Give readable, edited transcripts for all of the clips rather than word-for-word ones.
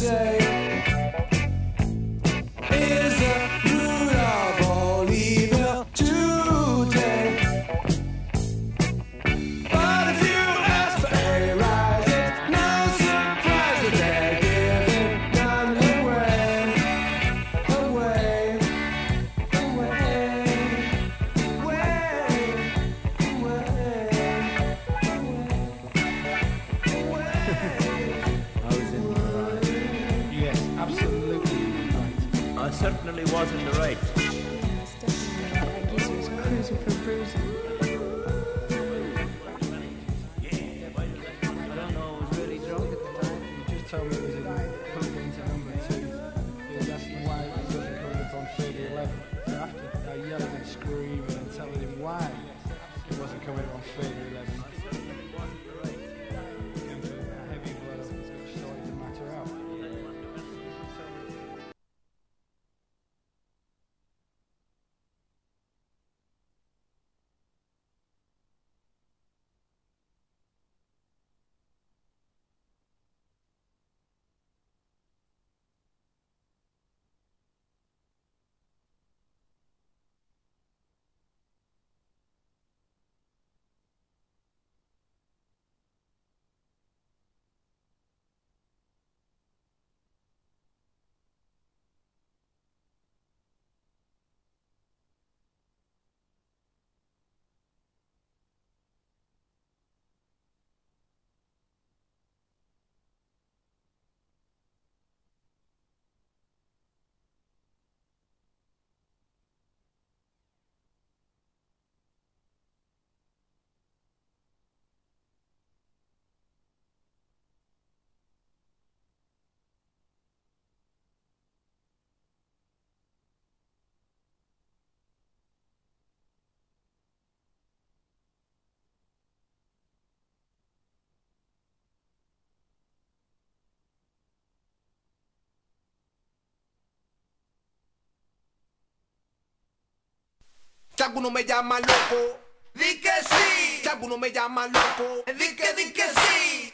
Si alguno me llama loco, di que sí. Si alguno me llama loco, di que sí.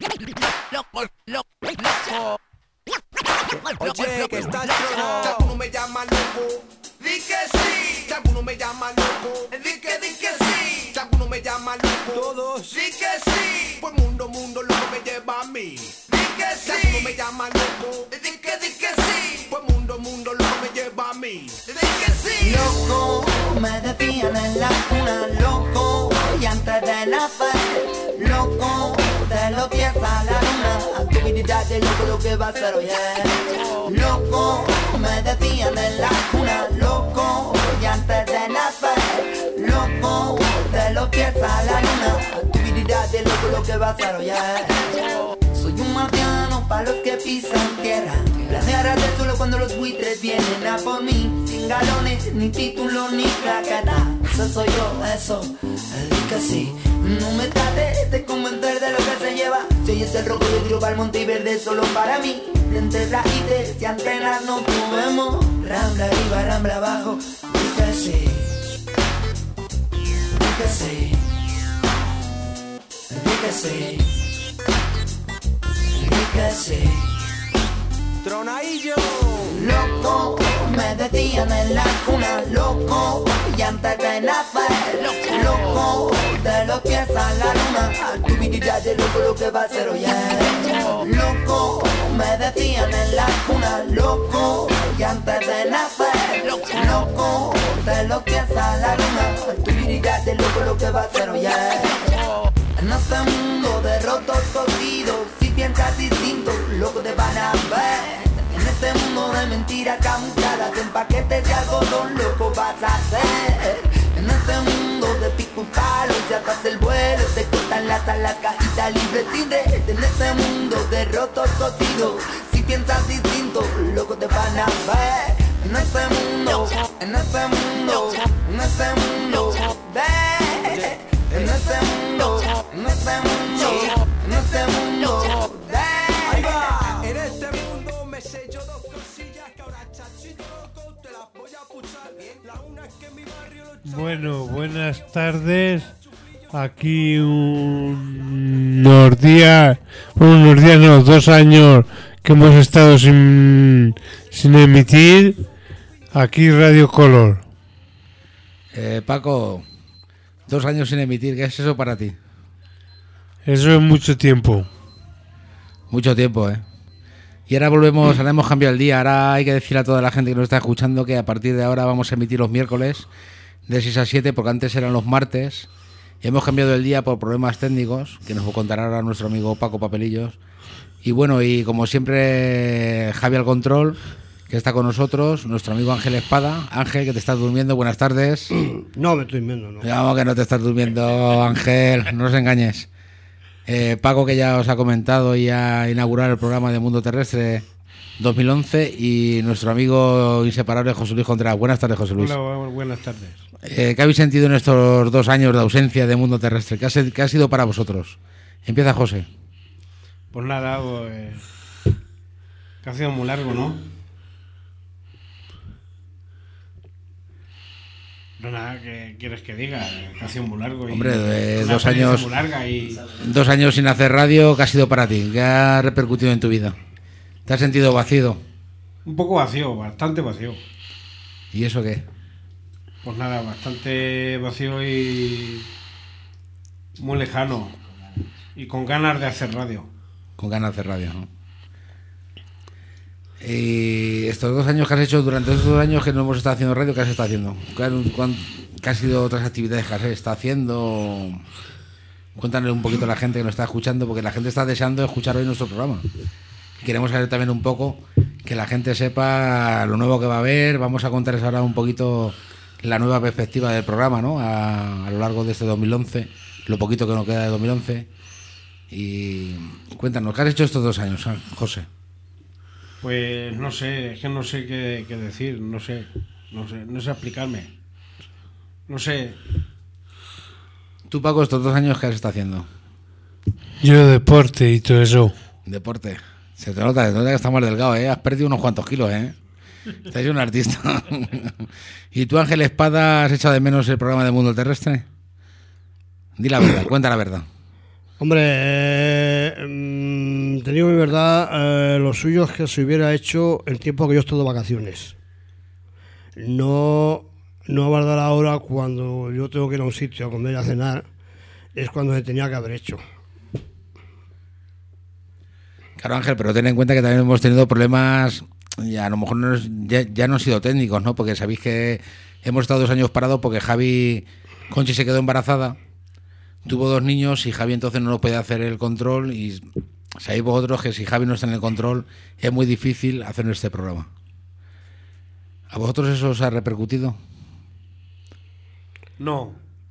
Loco, loco, loco. Oye, que estás loco. Si alguno me llama loco, di que sí. Si alguno me llama loco, di que sí. Si alguno me llama loco, todos, di que sí. Pues mundo, loco me lleva a mí. Di que sí. Si alguno me llama loco, di que sí. Pues mundo, loco me lleva a mí. Di que sí. Loco, me decían en la cuna, loco, y antes de nacer, loco, de los pies a la luna, actividad de loco lo que va a ser hoy es. Loco, me decían en la cuna, loco, y antes de nacer, loco, de los pies a la luna, actividad de loco lo que va a ser hoy es. Soy un marciano para los que pisan tierra, planear del suelo cuando los buitres vienen a por mí, sin galones, ni títulos, ni claqueta. Eso soy yo, eso, el que sí. No me trates de convencer de lo que se lleva. Si hoy es el rojo, yo tiro para el monte y verde solo para mí. Entre raíces y antenas no movemos. Rambla arriba, rambla abajo. Di que sí. Di que sí. Di que sí. Di que sí. Tronadillo. Loco, me decían en la cuna, loco, y antes de nacer, loco, de los pies a la luna, actividad de loco lo que va a ser hoy es. Loco, me decían en la cuna, loco, y antes de nacer, loco, de los pies a la luna, actividad de loco lo que va a ser hoy es. En este mundo de rotos cocidos, si piensas distinto, loco te van a ver. En este mundo de mentiras camufladas, en paquetes de algodón, loco vas a ser. En este mundo de pico y palo, si atas el vuelo, te cortan las alas, cajita libre sin red. En este mundo de rotos cocidos, si piensas distinto, loco te van a ver. En este mundo, en este mundo, en este mundo, ve. En este mundo, en este mundo, en este mundo, ve. Ahí va. En este mundo me sé yo dos cosillas que ahora chachito loco te las voy a puchar. La una es que en mi barrio los Bueno, buenas tardes. Aquí unos días, no, 2 años que hemos estado sin emitir aquí Radio Color. Paco, 2 años sin emitir, ¿qué es eso para ti? Eso es mucho tiempo. Mucho tiempo, ¿eh? Y ahora volvemos, ahora hemos cambiado el día. Ahora hay que decir a toda la gente que nos está escuchando que a partir de ahora vamos a emitir los miércoles de 6 a 7, porque antes eran los martes. Y hemos cambiado el día por problemas técnicos, que nos contará ahora nuestro amigo Paco Papelillos. Y bueno, y como siempre, Javi al control, que está con nosotros, nuestro amigo Ángel Espada. Ángel, que te estás durmiendo, buenas tardes. No, me estoy durmiendo, no. Digamos que no te estás durmiendo, Ángel, no nos engañes. Paco, que ya os ha comentado y ha inaugurado el programa de Mundo Terrestre 2011, y nuestro amigo inseparable José Luis Contreras. Buenas tardes, José Luis. Hola, buenas tardes. ¿Qué habéis sentido en estos 2 años de ausencia de Mundo Terrestre? ¿Qué ha sido para vosotros? Empieza José. Pues nada, que ha sido muy largo, ¿no? No, nada, ¿qué quieres que diga? Que ha sido muy largo. Hombre, 2 años, muy larga y... 2 años sin hacer radio, ¿qué ha sido para ti? ¿Qué ha repercutido en tu vida? ¿Te has sentido vacío? Un poco vacío, bastante vacío. ¿Y eso qué? Pues nada, bastante vacío y muy lejano. Y con ganas de hacer radio. Con ganas de hacer radio, ¿no? Y estos 2 años que has hecho, durante estos 2 años que no hemos estado haciendo radio, ¿qué has estado haciendo? ¿Qué han sido otras actividades que has estado haciendo? Cuéntanos un poquito a la gente que nos está escuchando, porque la gente está deseando escuchar hoy nuestro programa. Y queremos saber también un poco, que la gente sepa lo nuevo que va a haber. Vamos a contarles ahora un poquito la nueva perspectiva del programa, ¿no? A lo largo de este 2011, lo poquito que nos queda de 2011. Y cuéntanos, ¿qué has hecho estos 2 años, José? Pues no sé, es que no sé qué decir, no sé explicarme. No sé. Tú, Paco, estos 2 años, ¿qué has estado haciendo? Yo deporte y todo eso. Deporte. Se te nota que estás más delgado, ¿eh? Has perdido unos cuantos kilos, ¿eh? Estás un artista. ¿Y tú, Ángel Espada, has echado de menos el programa de Mundo Terrestre? Di la verdad, cuenta la verdad. Hombre, te digo mi verdad, lo suyo es que se hubiera hecho el tiempo que yo estoy de vacaciones. No guardar ahora cuando yo tengo que ir a un sitio a comer y a cenar, es cuando se tenía que haber hecho. Claro, Ángel, pero ten en cuenta que también hemos tenido problemas, y a lo mejor ya no han sido técnicos, ¿no? Porque sabéis que hemos estado 2 años parados porque Conchi se quedó embarazada. Tuvo 2 niños y Javi entonces no nos podía hacer el control, y sabéis vosotros que si Javi no está en el control es muy difícil hacer este programa. ¿A vosotros eso os ha repercutido? No.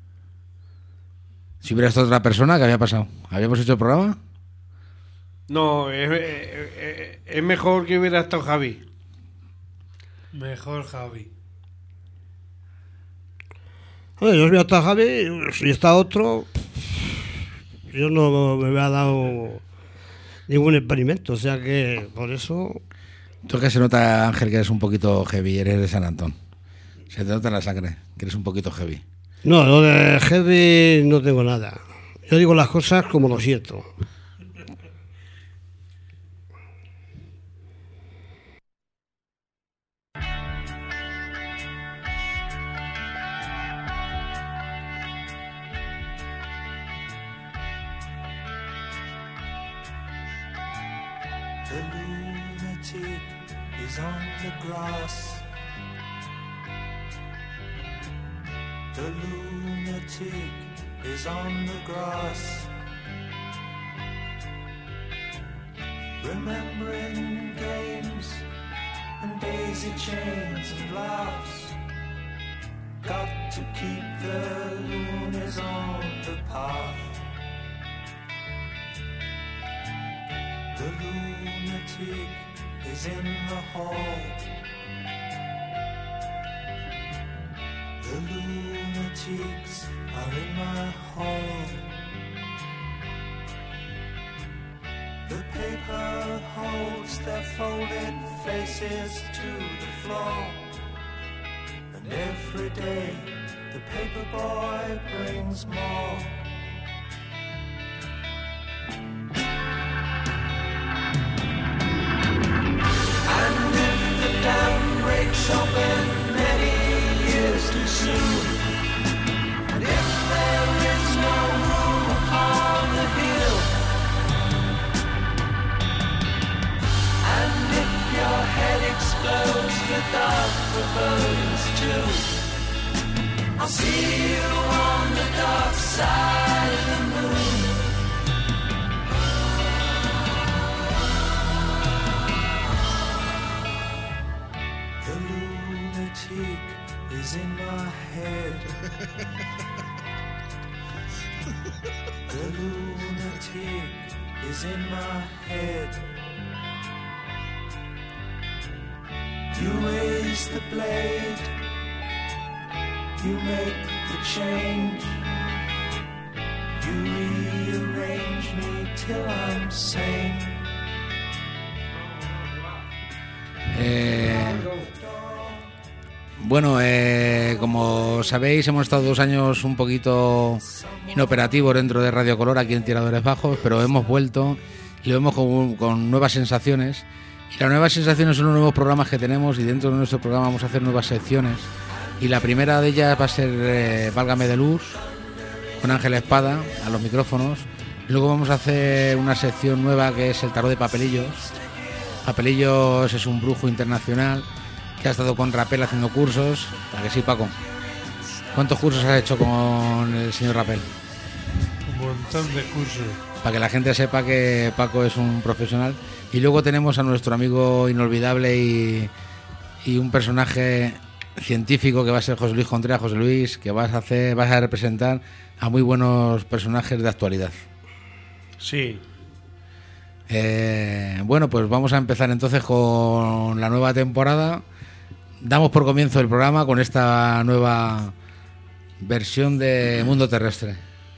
Si hubiera estado otra persona, ¿qué había pasado? ¿Habíamos hecho el programa? No, es mejor que hubiera estado Javi. Mejor Javi. Oye, yo hubiera estado Javi, si está otro, yo no me había dado ningún experimento, o sea que por eso... Tú que se nota, Ángel, que eres un poquito heavy, eres de San Antón. Se te nota en la sangre, que eres un poquito heavy. No, lo de heavy no tengo nada. Yo digo las cosas como lo siento. The lunatic is on the grass. The lunatic is on the grass. Remembering games and daisy chains and laughs. Got to keep the loonies on the path. The lunatic is in the hall. The lunatics are in my hall. The paper holds their folded faces to the floor. And every day the paper boy brings more. is in my head. You raise the blade, you make the change, you rearrange me till I'm sane. Bueno, como sabéis, hemos estado 2 años un poquito inoperativos dentro de Radio Color aquí en Tiradores Bajos, pero hemos vuelto y lo vemos con nuevas sensaciones. Y las nuevas sensaciones son los nuevos programas que tenemos, y dentro de nuestro programa vamos a hacer nuevas secciones. Y la primera de ellas va a ser Válgame de Luz, con Ángel Espada a los micrófonos. Luego vamos a hacer una sección nueva que es el tarot de Papelillos. Papelillos es un brujo internacional que ha estado con Rapel haciendo cursos. ¿A que sí, Paco? ¿Cuántos cursos has hecho con el señor Rapel? Un montón de cursos. Para que la gente sepa que Paco es un profesional. Y luego tenemos a nuestro amigo inolvidable y un personaje científico que va a ser José Luis Contreras. José Luis, que vas a representar a muy buenos personajes de actualidad. Sí. Bueno, pues vamos a empezar entonces con la nueva temporada. Damos por comienzo el programa con esta nueva versión de Mundo Terrestre.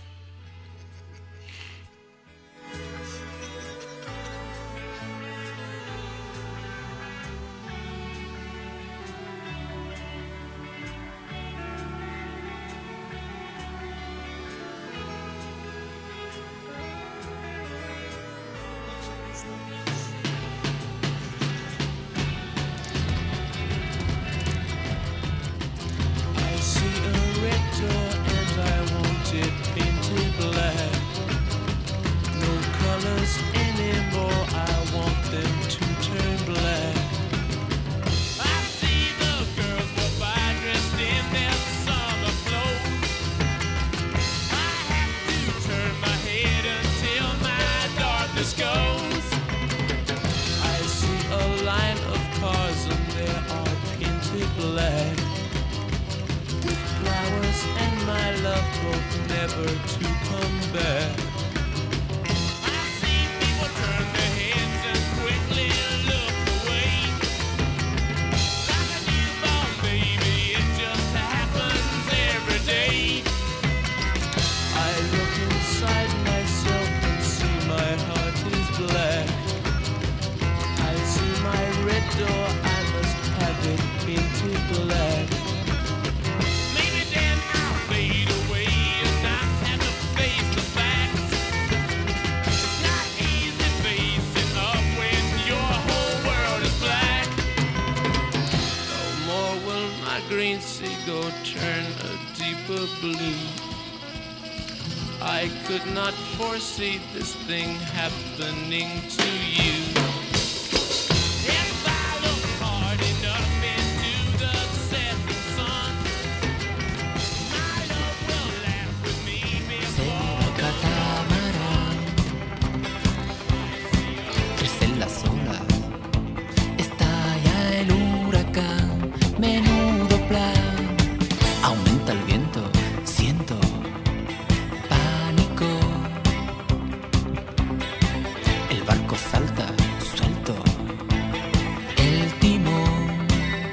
I could not foresee this thing happening to you. If I look hard enough into the setting sun, my love will laugh with me before the catamarán crecen las olas, estalla el huracán, menudo plan, aumenta el viento, siento pánico, el barco salta, suelto el timón,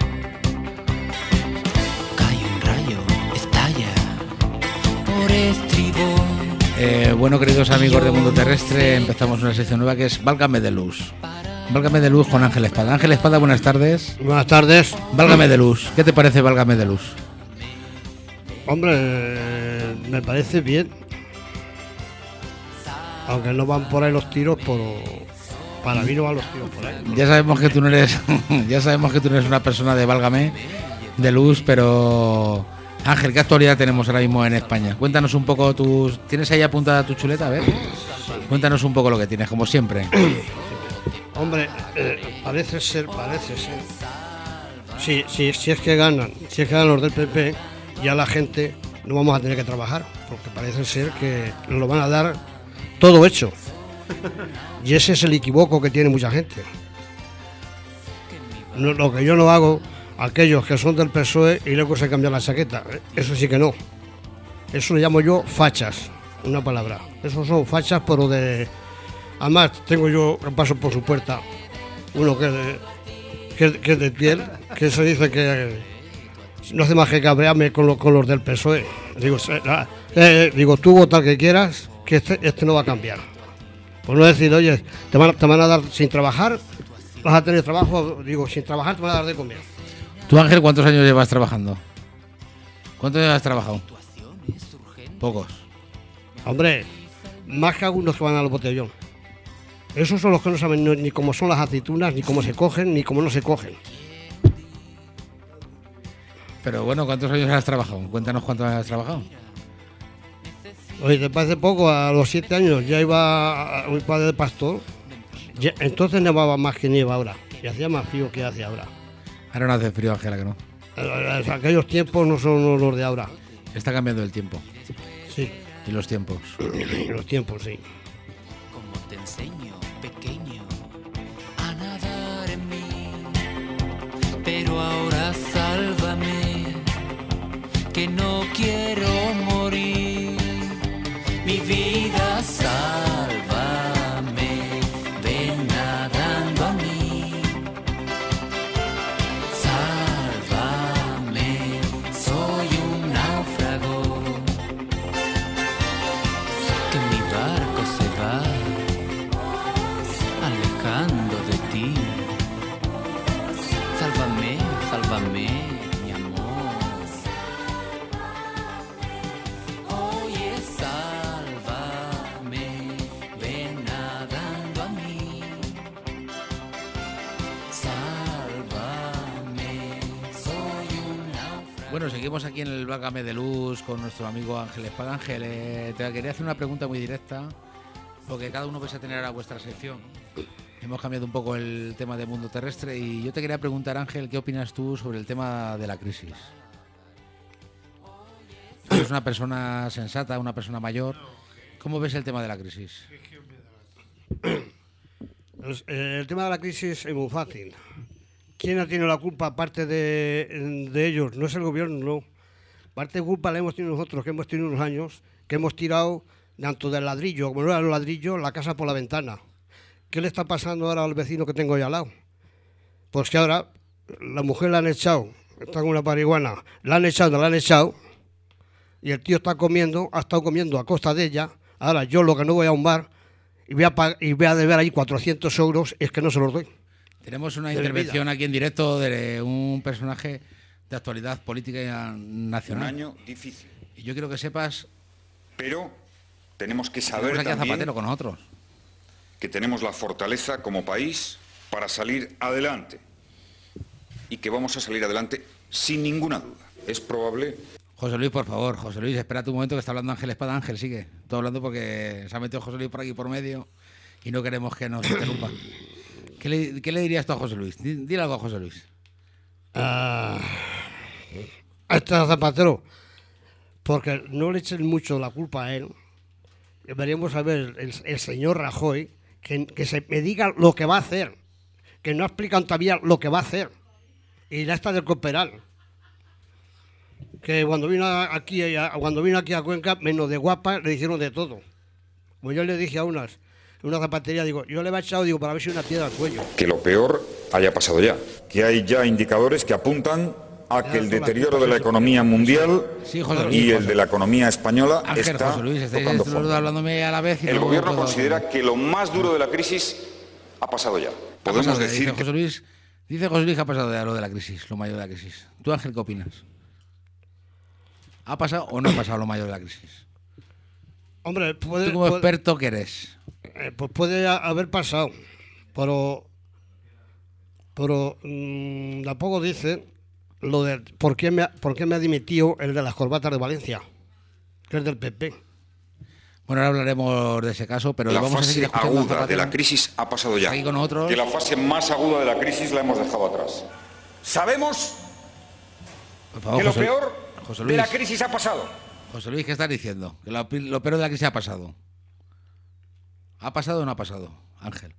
cae un rayo, estalla por estribor. Bueno, queridos amigos de Mundo Terrestre, empezamos una sección nueva que es Válgame de Luz. Válgame de Luz con Ángel Espada. Ángel Espada, buenas tardes. Buenas tardes. Válgame de Luz. ¿Qué te parece Válgame de Luz? Hombre, me parece bien. Aunque no van por ahí los tiros, pero para mí no van los tiros por ahí. Ya sabemos que tú no eres, una persona de Válgame de Luz, pero Ángel, ¿qué actualidad tenemos ahora mismo en España? Cuéntanos un poco ¿tienes ahí apuntada tu chuleta? A ver. Cuéntanos un poco lo que tienes, como siempre. Hombre, parece ser. Si es que ganan los del PP, ya la gente no vamos a tener que trabajar, porque parece ser que nos lo van a dar todo hecho. Y ese es el equivoco que tiene mucha gente. No, lo que yo no hago, aquellos que son del PSOE y luego se cambian la chaqueta, eso sí que no. Eso lo llamo yo fachas, una palabra. Esos son fachas, pero de Además, tengo yo, paso por su puerta, uno que es de piel, que se dice que no hace más que cabrearme con los del PSOE. Digo, tú vota el que quieras, que este no va a cambiar. Pues no decir, oye, te van a dar sin trabajar, vas a tener trabajo, digo, sin trabajar te van a dar de comer. ¿Tú, Ángel, cuántos años llevas trabajando? ¿Cuántos años has trabajado? Pocos. Hombre, más que algunos que van al botellón. Esos son los que no saben ni cómo son las aceitunas, ni cómo se cogen, ni cómo no se cogen. Pero bueno, ¿cuántos años has trabajado? Cuéntanos cuántos años has trabajado. Oye, te parece poco, a los 7 años ya iba a mi padre de pastor. Entonces nevaba más que nieva ahora. Y hacía más frío que hace ahora. Ahora no hace frío, Ángela, que no. Aquellos tiempos no son los de ahora. Está cambiando el tiempo. Sí. Y los tiempos. Los tiempos, sí. Como te enseño, pequeño, a nadar en mí. Pero ahora sálvame, que no quiero morir. Mi vida, sálvame, ven nadando a mí. Sálvame, soy un náufrago. Que mi barco se va alejando de ti. Sálvame, sálvame, mi amor. Oye, sálvame, ven nadando a mí. Sálvame, soy un náufrago. Bueno, seguimos aquí en el Válgame de Luz con nuestro amigo Ángel Espada. Ángel, te quería hacer una pregunta muy directa, porque cada uno vais a tener a vuestra sección. Hemos cambiado un poco el tema de mundo terrestre y yo te quería preguntar, Ángel, ¿qué opinas tú sobre el tema de la crisis? Tú eres una persona sensata, una persona mayor. ¿Cómo ves el tema de la crisis? El tema de la crisis es muy fácil. ¿Quién ha tenido la culpa aparte de ellos? No es el gobierno, no. Parte de culpa la hemos tenido nosotros, que hemos tenido unos años, que hemos tirado tanto del ladrillo, como no era el ladrillo, la casa por la ventana. ¿Qué le está pasando ahora al vecino que tengo ahí al lado? Pues que ahora la mujer la han echado, está con una marihuana, la han echado, y el tío está comiendo, ha estado comiendo a costa de ella. Ahora yo lo que no voy a un bar y voy a deber ahí 400 euros, es que no se los doy. Tenemos una intervención aquí en directo de un personaje de actualidad política nacional. Un año difícil. Y yo quiero que sepas... Pero tenemos que saber aquí a también Zapatero con nosotros. Que tenemos la fortaleza como país para salir adelante. Y que vamos a salir adelante sin ninguna duda. Es probable... José Luis, por favor, José Luis, espérate un momento que está hablando Ángel Espada. Ángel, sigue. Estoy hablando porque se ha metido José Luis por aquí por medio y no queremos que nos interrumpa. ¿Qué le dirías tú a José Luis? Dile algo a José Luis. A este Zapatero, porque no le echen mucho la culpa a él. Deberíamos saber el señor Rajoy que se me diga lo que va a hacer, que no explican todavía lo que va a hacer. Y ya está del Coperal, que cuando vino aquí a Cuenca, menos de guapa, le dijeron de todo. Como yo le dije a una zapatería, digo, yo le he echado, digo, para ver si una piedra al cuello. Que lo peor haya pasado ya. Que hay ya indicadores que apuntan a que el deterioro de la economía mundial y el de la economía española está tocando fondo. El gobierno considera que lo más duro de la crisis ha pasado ya. Podemos decir dice José Luis que ha pasado ya lo de la crisis, lo mayor de la crisis. ¿Tú, Ángel, qué opinas? ¿Ha pasado o no ha pasado lo mayor de la crisis? Hombre, tú como experto que eres. Pues puede haber pasado, pero tampoco dice lo de por qué me ha dimitido el de las corbatas de Valencia, que es del PP. Bueno, ahora hablaremos de ese caso, pero la vamos fase a seguir escuchando aguda de la crisis ha pasado ya. Aquí con nosotros. Que la fase más aguda de la crisis la hemos dejado atrás. Sabemos que lo peor de la crisis ha pasado. José Luis, ¿qué estás diciendo? Que lo peor de la crisis ha pasado. ¿Ha pasado o no ha pasado, Ángel?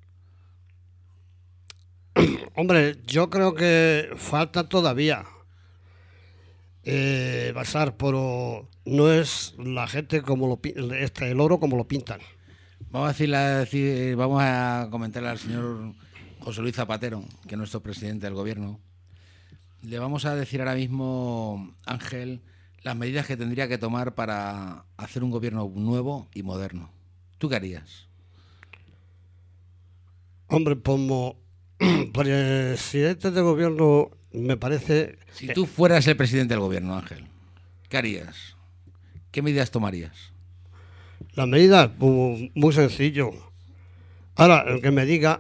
Hombre, yo creo que falta todavía pasar, pero no es la gente como el oro como lo pintan. Vamos a comentarle al señor José Luis Zapatero, que es nuestro presidente del gobierno. Le vamos a decir ahora mismo, Ángel, las medidas que tendría que tomar para hacer un gobierno nuevo y moderno. ¿Tú qué harías? Hombre, como presidente del gobierno, me parece... Si tú fueras el presidente del gobierno, Ángel, ¿qué harías? ¿Qué medidas tomarías? Las medidas, pues, muy sencillo. Ahora, que me digan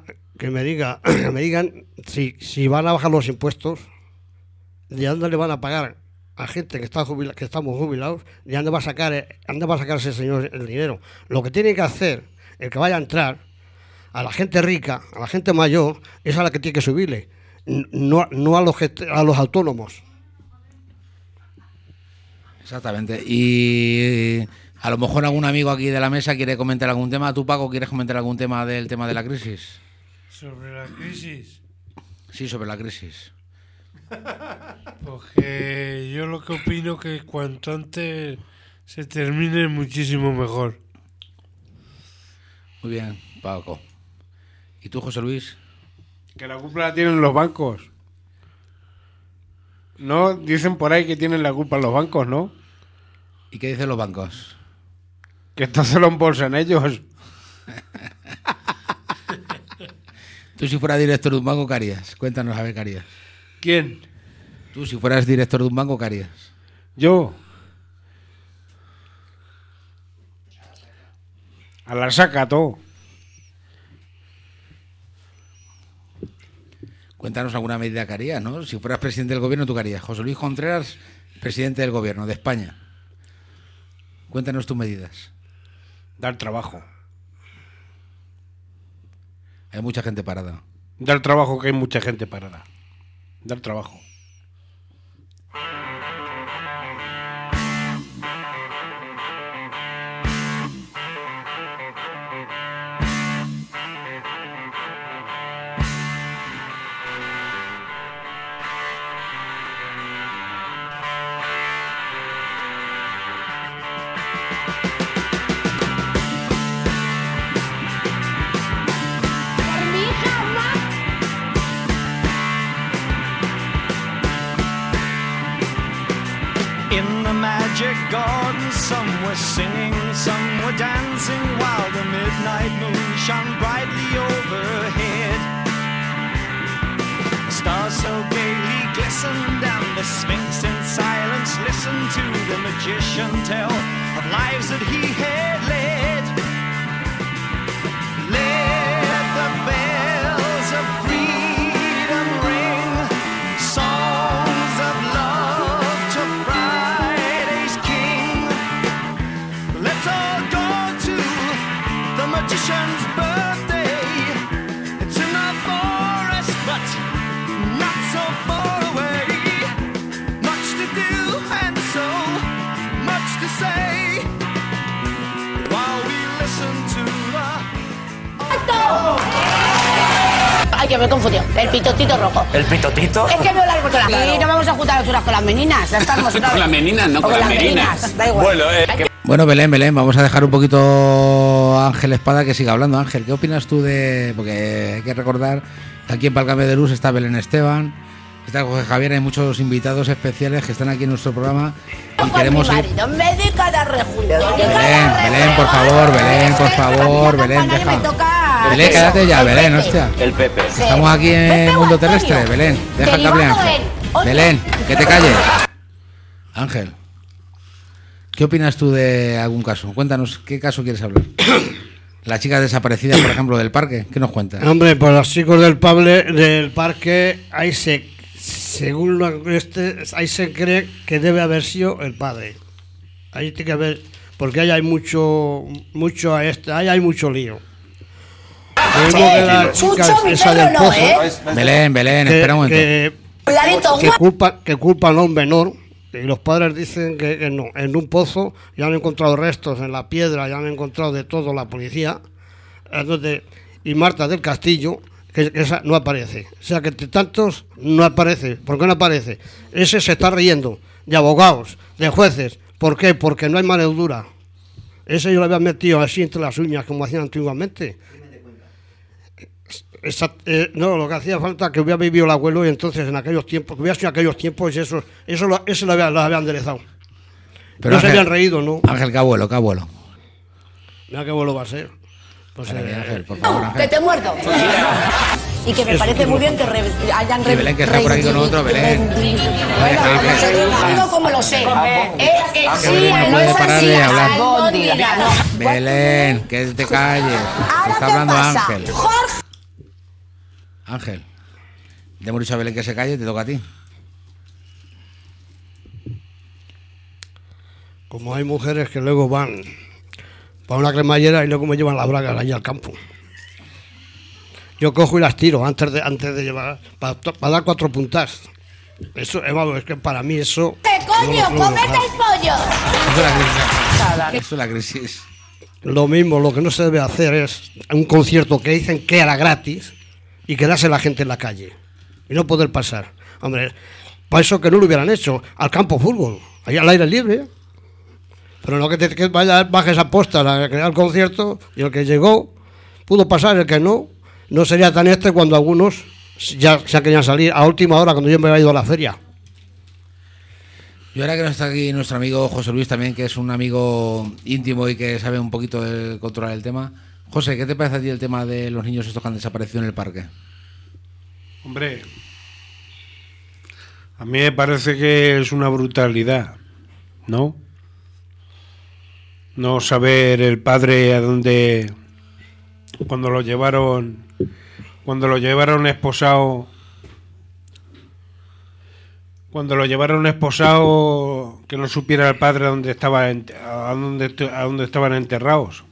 si van a bajar los impuestos, de dónde le van a pagar a gente que estamos jubilados, de dónde va a sacar ese señor el dinero. Lo que tiene que hacer el que vaya a entrar, a la gente rica, a la gente mayor, es a la que tiene que subirle, no a los autónomos. Exactamente. Y a lo mejor algún amigo aquí de la mesa quiere comentar algún tema. ¿Tú, Paco, quieres comentar algún tema del tema de la crisis? ¿Sobre la crisis? Sí, sobre la crisis. Porque yo lo que opino que cuanto antes se termine muchísimo mejor. Muy bien, Paco. ¿Y tú, José Luis? Que la culpa la tienen los bancos. No, dicen por ahí que tienen la culpa los bancos, ¿no? ¿Y qué dicen los bancos? Que esto se lo embolsan ellos. Tú, si fueras director de un banco, ¿qué harías? Cuéntanos, a ver, ¿qué harías? ¿Quién? Tú, si fueras director de un banco, ¿qué harías? Yo. A la saca todo. Cuéntanos alguna medida que harías, ¿no? Si fueras presidente del gobierno, ¿tú qué harías? José Luis Contreras, presidente del gobierno de España. Cuéntanos tus medidas. Dar trabajo. Hay mucha gente parada. Dar trabajo, que hay mucha gente parada. Dar trabajo. In the magic garden, some were singing, some were dancing, while the midnight moon shone brightly overhead. The stars so gaily glistened, and the Sphinx in silence listened to the magician tell of lives that he had led. Let the bells of freedom ring, songs of love to Friday's king. Let's all go to the magician's birthday. It's in the forest, but not so far away. Much to do and so much to say, while we listen to the... Ay, que me he confundido. El pitotito rojo. ¿El pitotito? Es que veo largo con las claro. Y no vamos a juntar las unas con las meninas. Ya estamos con las meninas, no con las merinas. Da igual. Bueno, Belén, vamos a dejar un poquito a Ángel Espada que siga hablando. Ángel, ¿qué opinas tú de...? Porque hay que recordar que aquí en Palcame de Luz está Belén Esteban, está Jorge Javier, hay muchos invitados especiales que están aquí en nuestro programa y queremos ir... Mi marido me dedica a dar rejunto. Belén, por favor, Belén, deja. Belén, quédate ya, Belén, hostia. El Pepe. Estamos aquí en Mundo Terrestre, Belén, deja que hable Ángel. Belén, que te calles. Ángel, ¿qué opinas tú de algún caso? Cuéntanos, ¿qué caso quieres hablar? Las chicas desaparecidas, por ejemplo, del parque, ¿qué nos cuentas? Hombre, pues los chicos del parque, ahí se cree que debe haber sido el padre. Ahí tiene que haber, porque ahí hay mucho lío. La chica esa del pozo, Belén, espera un momento. Que culpan a un menor. Y los padres dicen que no. En un pozo ya han encontrado restos, en la piedra ya han encontrado de todo la policía. Entonces, y Marta del Castillo, que esa no aparece. O sea que de tantos no aparece. ¿Por qué no aparece? Ese se está riendo de abogados, de jueces. ¿Por qué? Porque no hay mano dura. Ese yo lo había metido así entre las uñas, como hacían antiguamente. No, lo que hacía falta que hubiera vivido el abuelo y entonces en aquellos tiempos, que hubiera sido en aquellos tiempos, eso lo había enderezado. Pero no Ángel, se habían reído, ¿no? Ángel, ¿qué abuelo? Mira qué abuelo va a ser. Pues, Ángel, por favor, Ángel. Que te muerdo. Y que me parece muy bien que hayan Y Belén, que está por aquí con nosotros, Belén. No como lo sé. Que Belén no puede parar de hablar. Belén, que te calles. Que está hablando Ángel. Ángel, le hemos dicho a Belén que se calle, te toca a ti. Como hay mujeres que luego van para una cremallera y luego me llevan las bragas allí al campo. Yo cojo y las tiro antes de llevar, para dar 4 puntas. Eso, vamos, es que para mí eso... ¡Qué coño! ¡Comete el pollo! Eso es la crisis. Lo mismo, lo que no se debe hacer es un concierto que dicen que era gratis y quedarse la gente en la calle y no poder pasar. Hombre, para eso que no lo hubieran hecho, al campo fútbol, ahí al aire libre. Pero no que bajes a posta a crear el concierto y el que llegó pudo pasar, el que no sería tan cuando algunos ya se querían salir a última hora cuando yo me había ido a la feria. Y ahora que no está aquí nuestro amigo José Luis también, que es un amigo íntimo y que sabe un poquito de controlar el tema. José, ¿qué te parece a ti el tema de los niños estos que han desaparecido en el parque? Hombre, a mí me parece que es una brutalidad, ¿no? No saber el padre a dónde, cuando lo llevaron esposado, que no supiera el padre a dónde estaban enterrados.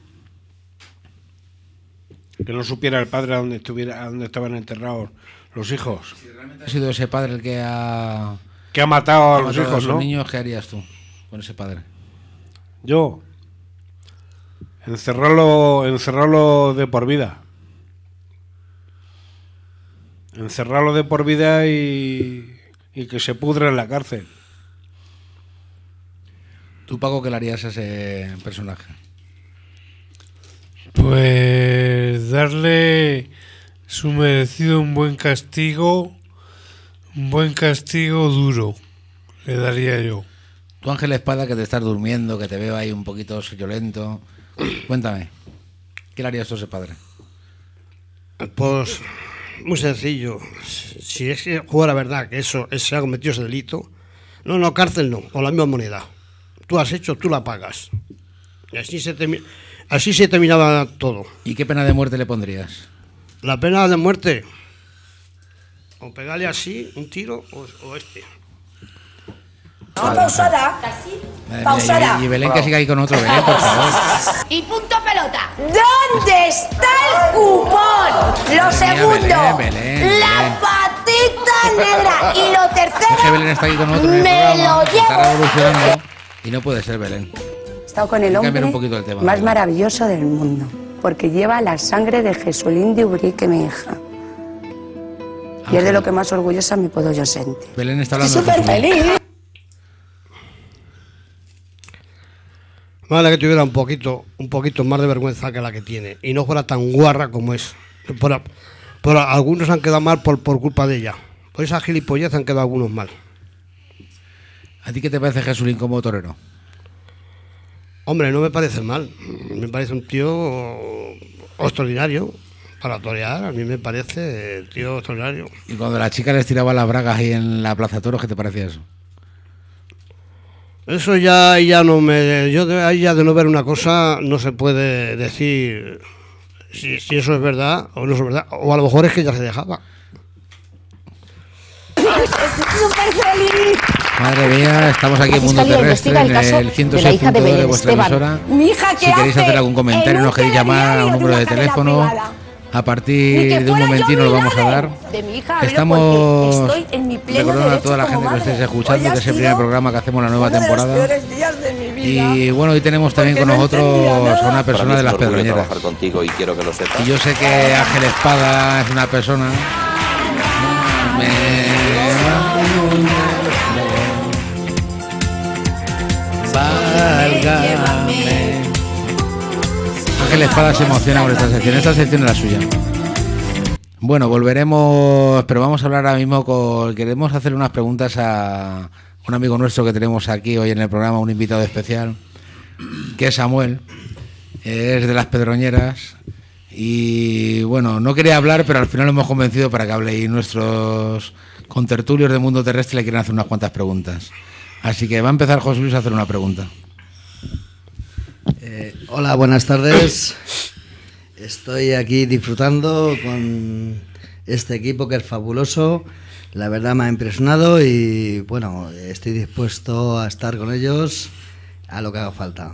Que no supiera el padre a dónde estaban enterrados los hijos. Si realmente ha sido ese padre el que ha matado a los hijos, ¿no? Niños, ¿qué harías tú con ese padre? Yo encerrarlo de por vida. Encerrarlo de por vida y que se pudra en la cárcel. ¿Tú, Paco, qué le harías a ese personaje? Pues darle su merecido un buen castigo duro, le daría yo. Tú, Ángel Espada, que te estás durmiendo, que te veo ahí un poquito soñolento, cuéntame, ¿qué le harías a ese padre? Pues muy sencillo. Si es que fuera verdad que se ha cometido ese delito, no, cárcel no, o la misma moneda. Tú has hecho, tú la pagas. Y así se terminaba todo. ¿Y qué pena de muerte le pondrías? La pena de muerte, o pegarle así, un tiro, o este. Pausada. Pausada. Y Belén, que siga ahí con otro, Belén, por favor. Y punto pelota. ¿Dónde está el cupón? Lo segundo, Belén. la patita negra. Y lo Es que tercero, Belén está aquí con otro en el me programa, lo que está llevo. revolucionando y no puede ser Belén. He estado con el Cambiar un hombre poquito el tema. más maravilloso del mundo, porque lleva la sangre de Jesulín de Ubrique, mi hija. Y es de lo que más orgullosa me puedo yo sentir. Belén está hablando Estoy súper de Jesulín. feliz. Vale, que tuviera un poquito más de vergüenza que la que tiene y no fuera tan guarra como es. Por algunos han quedado mal por culpa de ella. Por esa gilipollez han quedado algunos mal. ¿A ti qué te parece Jesulín como torero? Hombre, no me parece mal. Me parece un tío extraordinario para torear. A mí me parece tío extraordinario. Y cuando la chica les tiraba las bragas ahí en la Plaza Toros, ¿qué te parecía eso? Eso ya no me... Yo ahí ya de no ver una cosa no se puede decir si eso es verdad o no es verdad. O a lo mejor es que ya se dejaba. Estoy súper feliz. Madre mía, estamos aquí en Mundo Terrestre, en el 106.2 de vuestra emisora. Mi hija, ¿qué Si queréis hace? hacer algún comentario, En nos un queréis llamar a un número de teléfono. A partir de un momentito lo vamos a dar. De mi hija hablo Estamos porque estoy en mi pleno recordando a derecho toda la como gente que lo estéis madre. escuchando, Hoy ha que es el sido primer programa que hacemos la nueva uno de los temporada. peores días de mi vida. Y bueno, hoy tenemos también con nosotros a una persona de las Pedroñeras. trabajar contigo y quiero que lo sepas. Y yo sé que Ángel Espada es una persona... Válgame, Ángel Espada se emociona por esta sección. Esta sección es la suya. Bueno, volveremos, pero vamos a hablar ahora mismo queremos hacer unas preguntas a un amigo nuestro que tenemos aquí hoy en el programa, un invitado especial, que es Samuel, es de Las Pedroñeras. Y bueno, no quería hablar, pero al final lo hemos convencido para que hable, y nuestros contertulios de Mundo Terrestre le quieren hacer unas cuantas preguntas. Así que va a empezar José Luis a hacer una pregunta. Hola, buenas tardes. Estoy aquí disfrutando con este equipo que es fabuloso. La verdad me ha impresionado y bueno, estoy dispuesto a estar con ellos a lo que haga falta.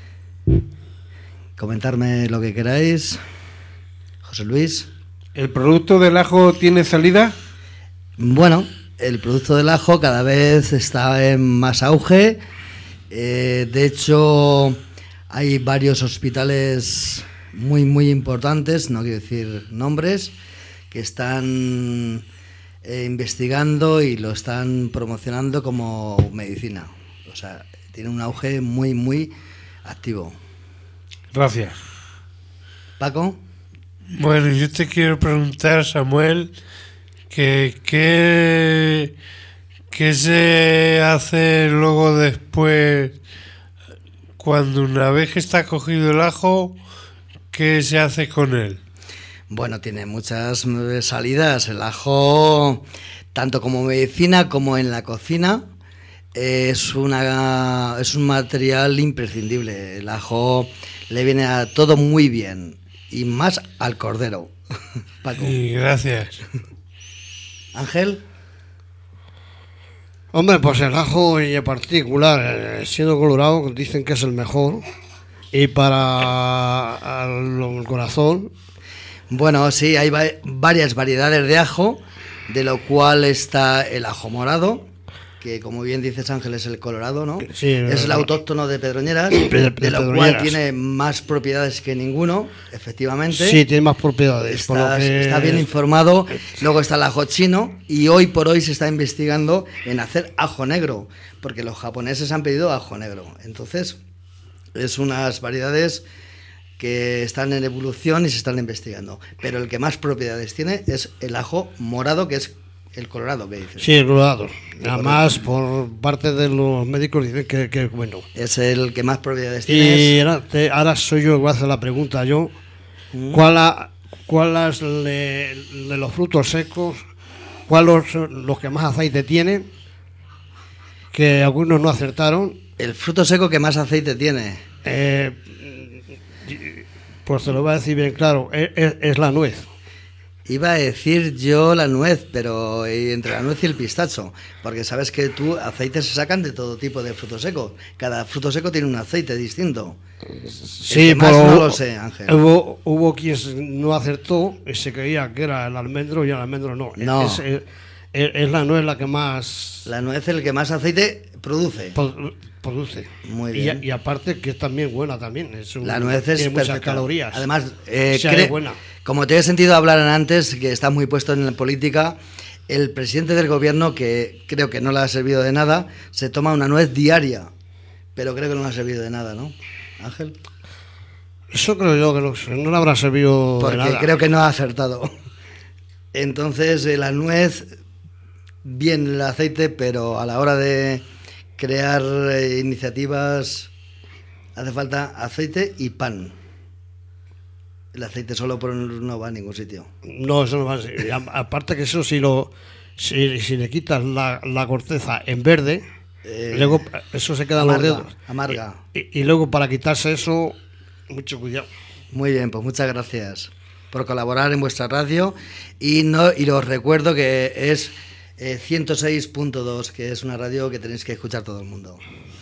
Comentarme lo que queráis. José Luis. ¿El producto del ajo tiene salida? Bueno, el producto del ajo cada vez está en más auge. De hecho, hay varios hospitales muy importantes, no quiero decir nombres, que están investigando y lo están promocionando como medicina. O sea, tiene un auge muy activo. Gracias. Paco. Bueno, yo te quiero preguntar, Samuel, ¿qué se hace luego después, cuando una vez que está cogido el ajo, qué se hace con él? Bueno, tiene muchas salidas. El ajo, tanto como medicina como en la cocina, es un material imprescindible. El ajo le viene a todo muy bien, y más al cordero. Paco. Sí, gracias. Ángel. Hombre, pues el ajo en particular, siendo colorado, dicen que es el mejor. Y para el corazón. Bueno, sí, hay varias variedades de ajo, de lo cual está el ajo morado, que como bien dices, Ángel, es el colorado, ¿no? Sí, es el autóctono de Pedroñeras, de lo cual tiene más propiedades que ninguno, efectivamente. Sí, tiene más propiedades. Está bien informado. Luego está el ajo chino, y hoy por hoy se está investigando en hacer ajo negro, porque los japoneses han pedido ajo negro. Entonces, es unas variedades que están en evolución y se están investigando. Pero el que más propiedades tiene es el ajo morado, que es el colorado, que dices. Sí, el colorado. Además, por parte de los médicos dicen que es bueno. Es el que más propiedades tiene. Y ahora soy yo el que voy a hacer la pregunta. ¿Cuál es de los frutos secos, cuáles son los que más aceite tienen? Que algunos no acertaron. El fruto seco que más aceite tiene. Pues te lo voy a decir bien claro, es la nuez. Iba a decir yo la nuez, pero entre la nuez y el pistacho, porque sabes que aceites se sacan de todo tipo de frutos secos. Cada fruto seco tiene un aceite distinto. Sí, pero no lo sé, Ángel. Hubo quien no acertó y se creía que era el almendro, y el almendro no. Es la nuez la que más... La nuez es el que más aceite produce. Produce. Muy bien. Y aparte que es también buena también. La nuez es tiene muchas calorías. Además, es buena. Como te he sentido hablar antes, que estás muy puesto en la política, el presidente del gobierno, que creo que no le ha servido de nada, se toma una nuez diaria, pero creo que no le ha servido de nada, ¿no, Ángel? Eso creo yo que no le habrá servido de nada. Porque creo que no ha acertado. Entonces, la nuez, bien el aceite, pero a la hora de crear iniciativas hace falta aceite y pan. El aceite solo no va a ningún sitio. No, eso no va a ser. Aparte que eso, si le quitas la corteza en verde, luego eso se queda en los dedos. Amarga. Y luego para quitarse eso, mucho cuidado. Muy bien, pues muchas gracias por colaborar en vuestra radio. Y os recuerdo que es 106.2, que es una radio que tenéis que escuchar todo el mundo.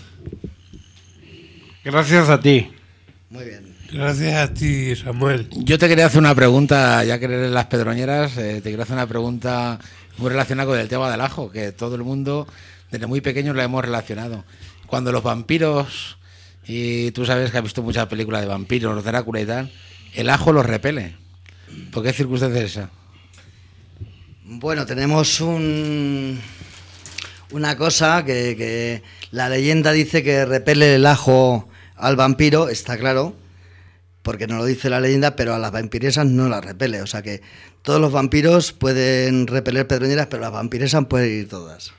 Gracias a ti. Muy bien. Gracias a ti, Samuel. Yo te quería hacer una pregunta, ya que eres Las Pedroñeras, te quería hacer una pregunta muy relacionada con el tema del ajo, que todo el mundo desde muy pequeños lo hemos relacionado. Cuando los vampiros, y tú sabes que has visto muchas películas de vampiros, Drácula y tal, el ajo los repele. ¿Por qué circunstancia es esa? Bueno, tenemos una cosa que la leyenda dice que repele el ajo al vampiro, está claro, porque nos lo dice la leyenda, pero a las vampiresas no las repele. O sea que todos los vampiros pueden repeler pedroñeras, pero las vampiresas pueden ir todas.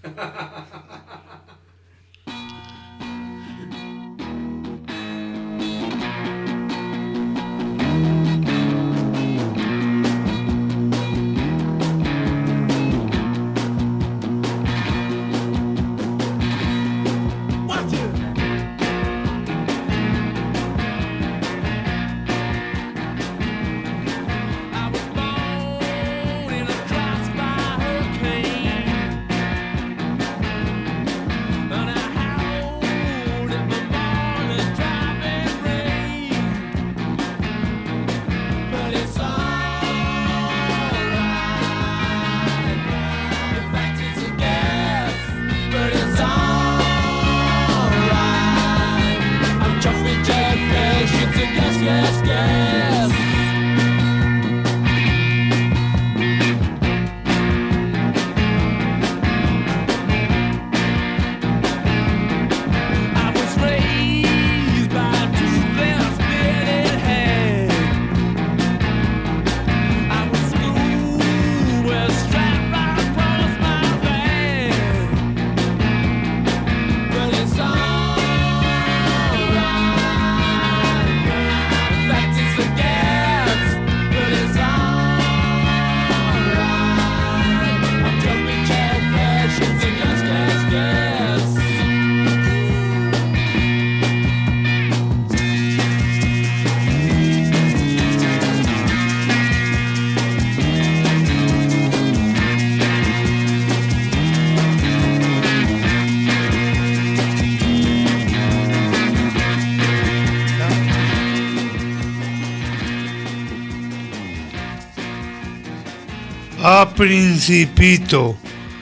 Principito,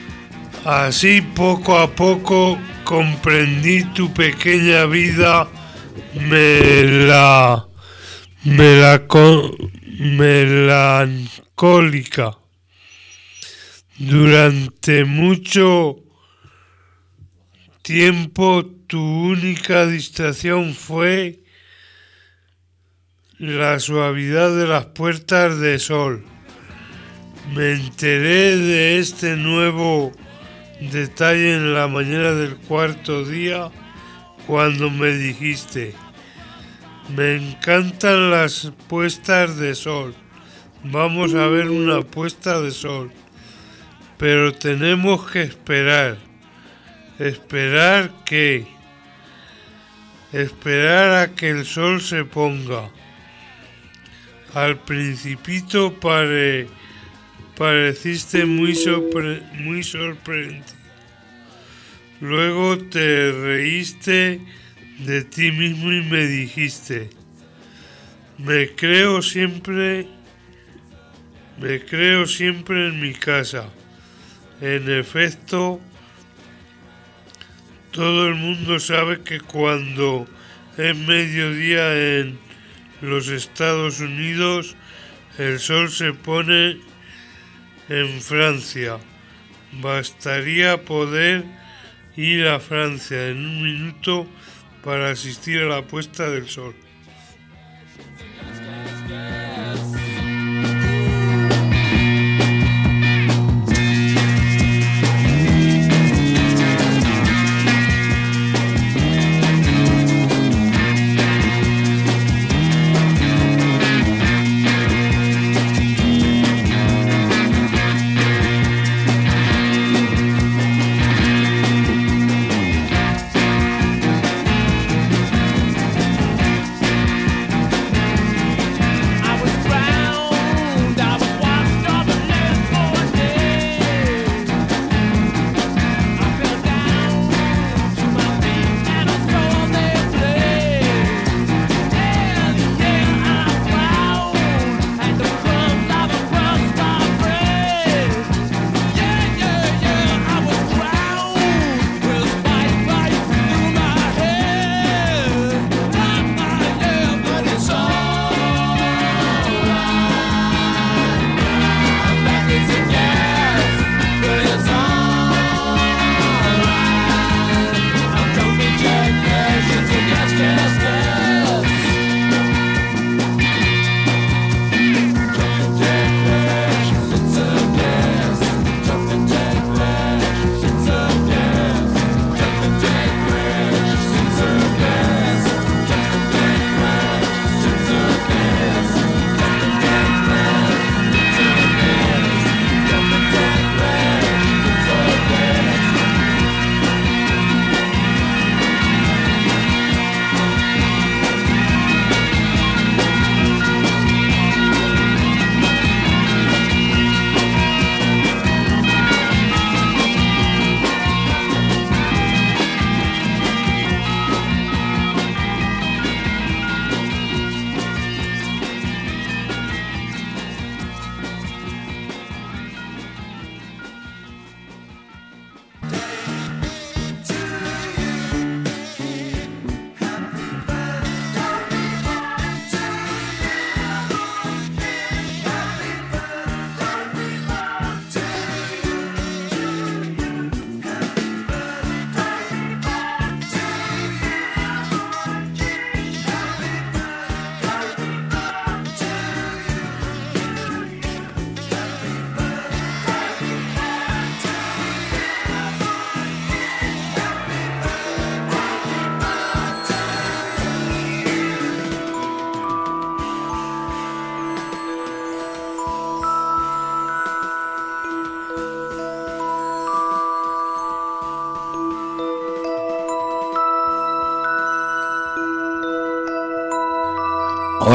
así poco a poco comprendí tu pequeña vida melancólica. Durante mucho tiempo tu única distracción fue la suavidad de las puestas de sol. Me enteré de este nuevo detalle en la mañana del cuarto día cuando me dijiste: me encantan las puestas de sol, vamos a ver una puesta de sol, pero tenemos que esperar. ¿Esperar qué? Esperar a que el sol se ponga. Al Principito pareciste muy sorprendido. Luego te reíste de ti mismo y me dijiste: me creo siempre en mi casa. En efecto, todo el mundo sabe que cuando es mediodía en los Estados Unidos, el sol se pone en Francia. Bastaría poder ir a Francia en un minuto para asistir a la puesta del sol.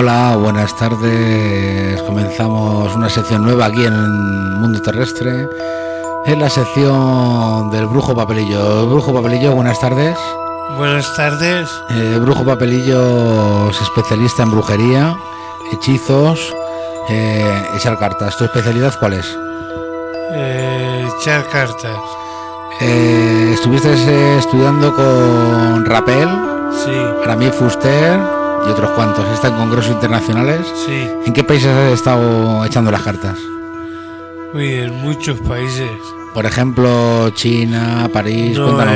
Hola, buenas tardes. Comenzamos una sección nueva aquí en Mundo Terrestre. Es la sección del Brujo Papelillo. Brujo Papelillo, buenas tardes. Buenas tardes. Brujo Papelillo es especialista en brujería, hechizos, echar cartas. ¿Tu especialidad cuál es? Echar cartas. Estuviste estudiando con Rapel, sí, Rami Fuster y otros cuantos. ¿Está en congresos internacionales? Sí. ¿En qué países has estado echando las cartas? Uy, en muchos países. Por ejemplo, China, París, no, cuéntanos.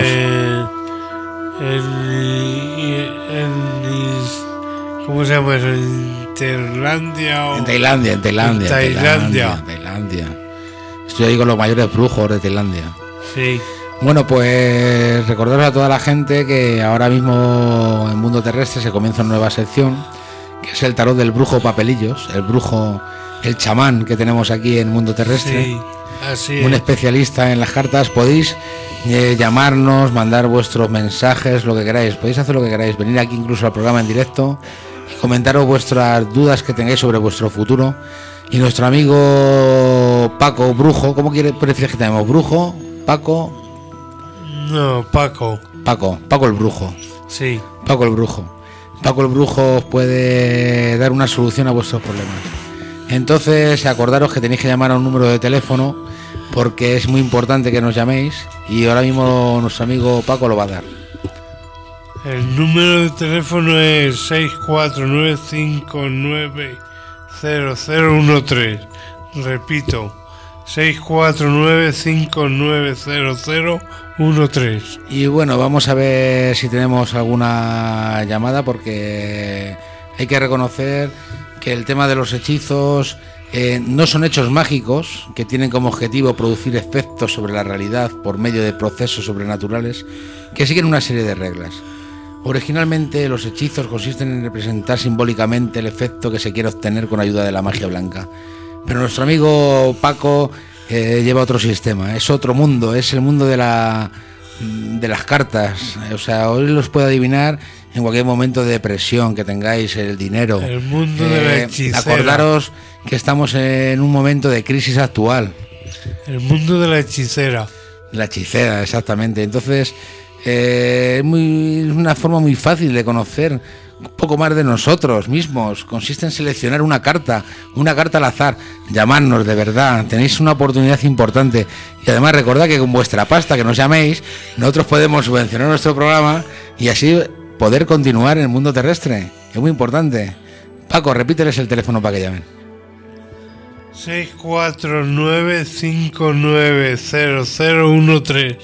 ¿Cómo se llama eso? ¿En Tailandia? O... En Tailandia. Tailandia. Estoy ahí con los mayores brujos de Tailandia. Sí. Bueno, pues recordaros a toda la gente que ahora mismo en Mundo Terrestre se comienza una nueva sección, que es el tarot del brujo Papelillos, el brujo, el chamán que tenemos aquí en Mundo Terrestre. Sí, así un es. especialista en las cartas. Podéis llamarnos, mandar vuestros mensajes, lo que queráis. Podéis hacer lo que queráis, venir aquí incluso al programa en directo y comentaros vuestras dudas que tengáis sobre vuestro futuro. Y nuestro amigo Paco Brujo, ¿cómo prefieres que te llamemos? ¿Brujo? ¿Paco? No, Paco. Paco el Brujo. Sí. Paco el Brujo. Paco el Brujo os puede dar una solución a vuestros problemas. Entonces, acordaros que tenéis que llamar a un número de teléfono porque es muy importante que nos llaméis y ahora mismo nuestro amigo Paco lo va a dar. El número de teléfono es 649590013. Repito, 649590013. Y bueno, vamos a ver si tenemos alguna llamada, porque hay que reconocer que el tema de los hechizos no son hechos mágicos que tienen como objetivo producir efectos sobre la realidad por medio de procesos sobrenaturales que siguen una serie de reglas. Originalmente los hechizos consisten en representar simbólicamente el efecto que se quiere obtener con ayuda de la magia blanca. Pero nuestro amigo Paco lleva otro sistema, es otro mundo, es el mundo de las cartas. O sea, hoy los puede adivinar en cualquier momento de depresión que tengáis, el dinero. El mundo de la hechicera. Acordaros que estamos en un momento de crisis actual. El mundo de la hechicera. La hechicera, exactamente. Entonces, es una forma muy fácil de conocer un poco más de nosotros mismos. Consiste en seleccionar una carta al azar. Llamadnos, de verdad, tenéis una oportunidad importante. Y además recordad que con vuestra pasta que nos llaméis, nosotros podemos subvencionar nuestro programa y así poder continuar en el mundo terrestre. Es muy importante. Paco, repíteles el teléfono para que llamen. 649590013.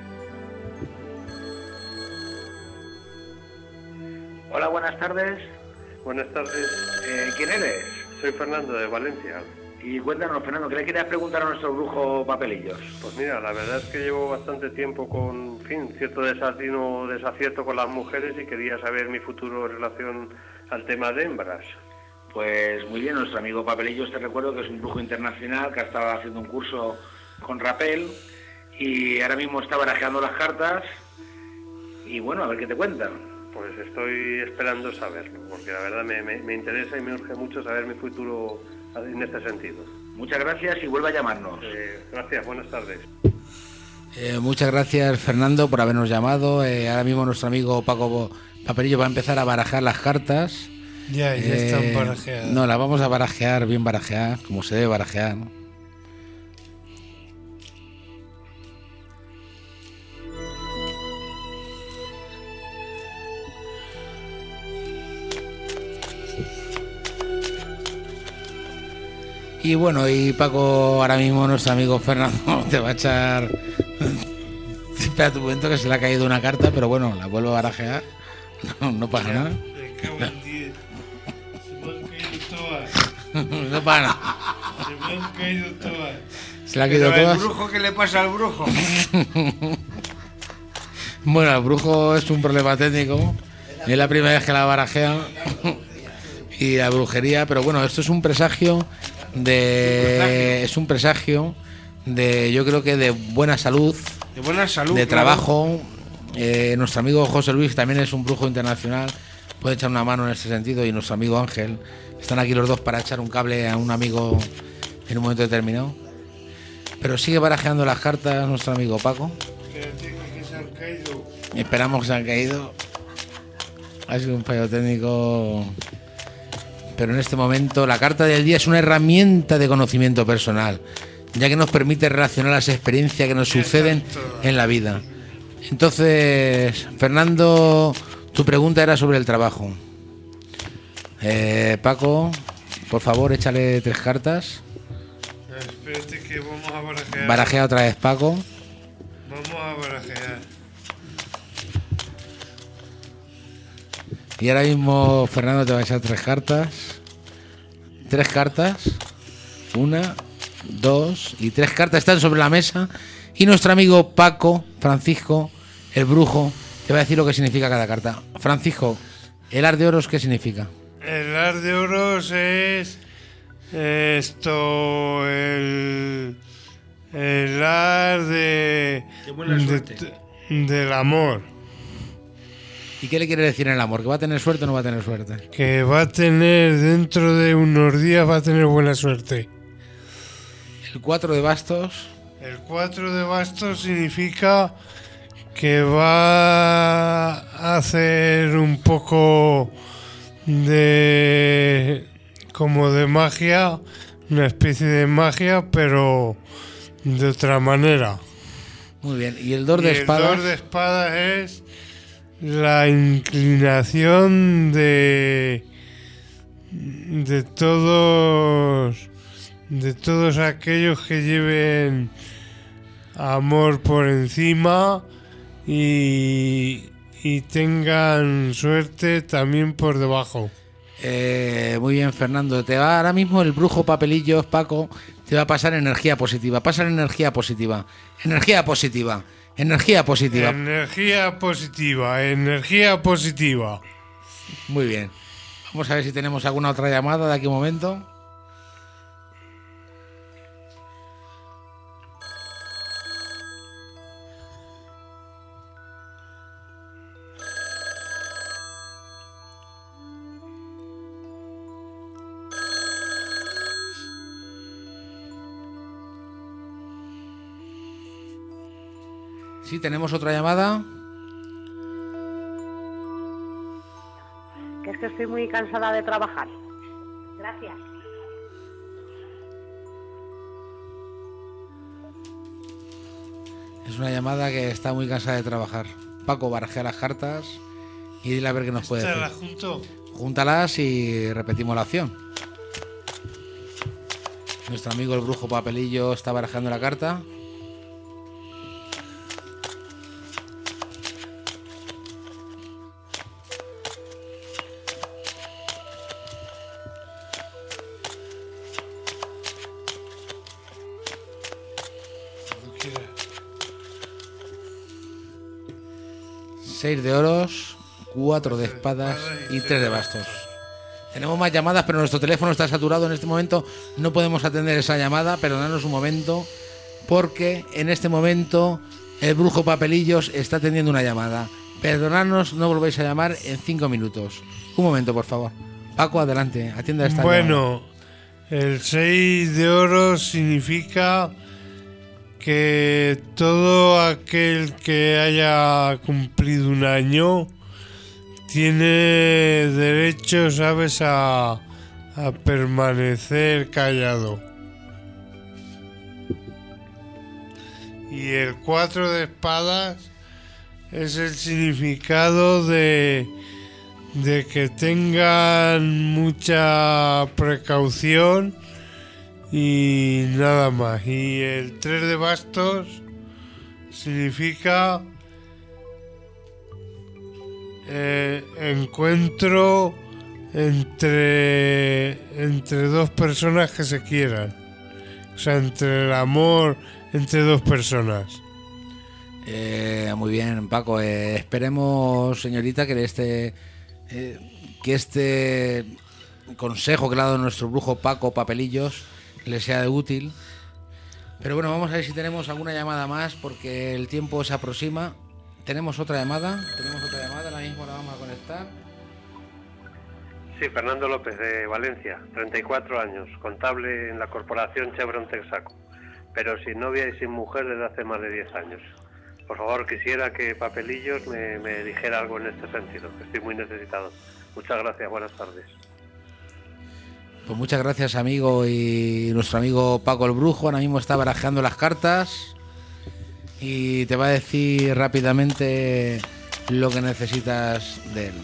Hola, buenas tardes. Buenas tardes. ¿Quién eres? Soy Fernando de Valencia. Y cuéntanos, Fernando, ¿qué le querías preguntar a nuestro brujo Papelillos? Pues mira, la verdad es que llevo bastante tiempo con, en fin, cierto desacierto con las mujeres y quería saber mi futuro en relación al tema de hembras. Pues muy bien, nuestro amigo Papelillos, te recuerdo que es un brujo internacional que ha estado haciendo un curso con Rapel y ahora mismo está barajeando las cartas y bueno, a ver qué te cuentan. Pues estoy esperando saberlo, porque la verdad me interesa y me urge mucho saber mi futuro en este sentido. Muchas gracias y vuelve a llamarnos. Gracias, buenas tardes. Muchas gracias, Fernando, por habernos llamado. Ahora mismo nuestro amigo Paco Papelillo va a empezar a barajar las cartas. Ya están barajeadas. No, las vamos a barajear, bien barajeadas, como se debe barajear, ¿no? Y bueno, y Paco, ahora mismo nuestro amigo Fernando te va a echar... Espera un momento que se le ha caído una carta, pero bueno, la vuelvo a barajear. No pasa nada. No pasa nada. Se me han caído todas. Se le ha caído todas. ¿El brujo qué le pasa al brujo? Bueno, el brujo es un problema técnico. Es la primera vez que la barajea. Y la brujería, pero bueno, esto es un presagio de... Es un presagio de, yo creo que de buena salud. De buena salud. De trabajo. Nuestro amigo José Luis también es un brujo internacional. puede echar una mano en este sentido, y nuestro amigo Ángel. Están aquí los dos para echar un cable a un amigo en un momento determinado. Pero sigue barajeando las cartas nuestro amigo Paco. Que se han caído. Esperamos que se han caído. Ha sido un fallo técnico. Pero en este momento la carta del día es una herramienta de conocimiento personal, ya que nos permite relacionar las experiencias que nos suceden en la vida. Entonces, Fernando, tu pregunta era sobre el trabajo. Paco, por favor, échale 3 cartas. Espérate que vamos a barajear. Barajea otra vez, Paco. Vamos a barajear. Y ahora mismo Fernando te va a echar 3 cartas. 3 cartas. 1, 2 y 3 cartas están sobre la mesa. Y nuestro amigo Paco, Francisco, el brujo, te va a decir lo que significa cada carta. Francisco, el as de oros, ¿qué significa? El as de oros es esto, el as del amor. ¿Y qué le quiere decir en el amor? ¿Que va a tener suerte o no va a tener suerte? Que va a tener, dentro de unos días, va a tener buena suerte. El 4 de bastos. El 4 de bastos significa que va a hacer un poco de como de magia, una especie de magia, pero de otra manera. Muy bien. ¿Y el 2 de espadas? El 2 de espadas es la inclinación de todos aquellos que lleven amor por encima y tengan suerte también por debajo. Muy bien, Fernando. Te va ahora mismo el brujo papelillos, Paco, te va a pasar energía positiva. Pasa energía positiva. Energía positiva. Energía positiva. Energía positiva. Energía positiva. Muy bien. Vamos a ver si tenemos alguna otra llamada de aquí a un momento. Sí, tenemos otra llamada. Que es que estoy muy cansada de trabajar. Gracias. Es una llamada que está muy cansada de trabajar. Paco, barajea las cartas y dile a ver qué nos puede decir. Junto. Júntalas y repetimos la acción. Nuestro amigo el brujo papelillo está barajando la carta. Seis de oros, 4 de espadas y 3 de bastos. Tenemos más llamadas, pero nuestro teléfono está saturado en este momento. No podemos atender esa llamada. Perdonadnos un momento, porque en este momento el brujo papelillos está atendiendo una llamada. Perdonadnos, no volvéis a llamar en 5 minutos. Un momento, por favor. Paco, adelante, atienda esta llamada. Bueno, el 6 de oros significa que todo aquel que haya cumplido un año tiene derecho, ¿sabes?, a permanecer callado. Y el 4 de espadas es el significado de que tengan mucha precaución y nada más. Y el 3 de bastos significa encuentro entre dos personas que se quieran. O sea, entre el amor entre dos personas. Muy bien, Paco. Esperemos, señorita, que este consejo que le ha dado nuestro brujo Paco Papelillos le sea de útil. Pero bueno, vamos a ver si tenemos alguna llamada más, porque el tiempo se aproxima. Tenemos otra llamada, ahora mismo la vamos a conectar. Sí, Fernando López, de Valencia, 34 años, contable en la corporación Chevron Texaco, pero sin novia y sin mujer desde hace más de 10 años. Por favor, quisiera que Papelillos me dijera algo en este sentido, que estoy muy necesitado. Muchas gracias, buenas tardes. Pues muchas gracias, amigo, y nuestro amigo Paco el Brujo ahora mismo está barajeando las cartas y te va a decir rápidamente lo que necesitas de él.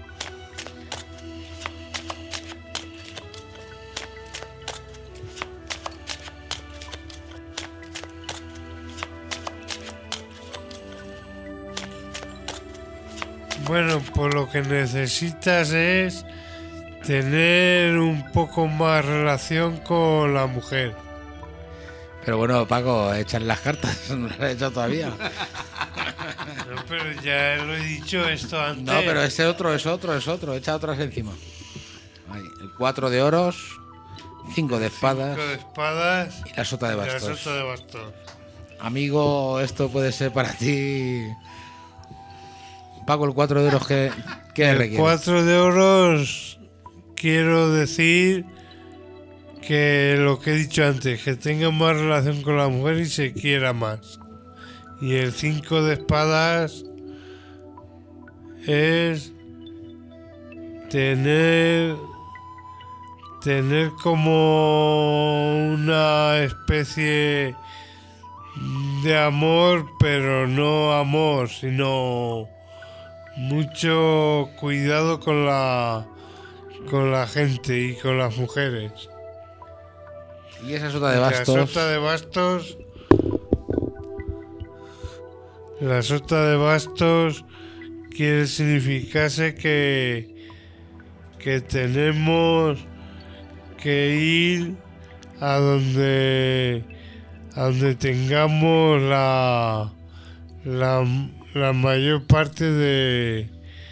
Bueno, pues lo que necesitas es tener un poco más relación con la mujer. Pero bueno, Paco, echarle las cartas, no las he echado todavía. No, pero ya lo he dicho esto antes. No, pero ese otro es otro, echa otras encima. Ahí, el 4 de oros, 5 de espadas, 5 de espadas y la sota de bastos. La sota de bastos. Amigo, esto puede ser para ti. Paco, el 4 de oros, ¿qué requiere? El 4 de oros, quiero decir que lo que he dicho antes, que tenga más relación con la mujer y se quiera más. Y el 5 de espadas es tener como una especie de amor, pero no amor, sino mucho cuidado con la gente y con las mujeres. Y esa sota de bastos. La sota de bastos quiere significarse que tenemos que ir a donde tengamos la mayor parte de...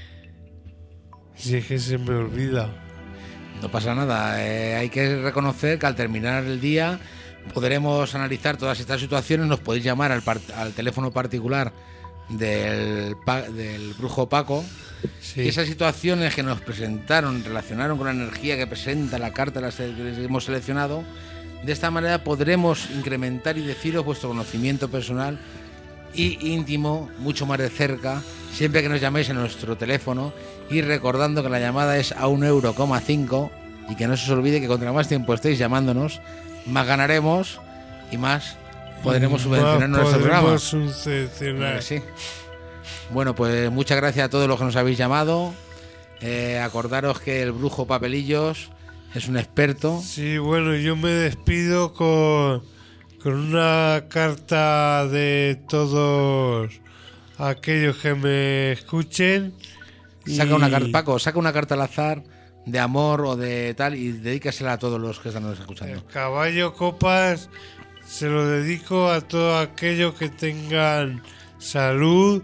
Si es que se me olvida. No pasa nada, hay que reconocer que al terminar el día podremos analizar todas estas situaciones. Nos podéis llamar al teléfono particular del brujo Paco. Sí. Y esas situaciones que nos relacionaron con la energía que presenta la carta, las que hemos seleccionado. De esta manera podremos incrementar y deciros vuestro conocimiento personal y íntimo, mucho más de cerca, siempre que nos llaméis a nuestro teléfono, y recordando que la llamada es a 1,5 € y que no se os olvide que contra más tiempo estéis llamándonos, más ganaremos y más podremos subvencionar nuestro programa. Sí. Bueno, pues muchas gracias a todos los que nos habéis llamado. Acordaros que el brujo Papelillos es un experto. Sí, bueno, yo me despido con una carta de todos aquellos que me escuchen. Saca una carta, Paco, saca una carta al azar de amor o de tal y dedícasela a todos los que están escuchando. El caballo copas se lo dedico a todos aquellos que tengan salud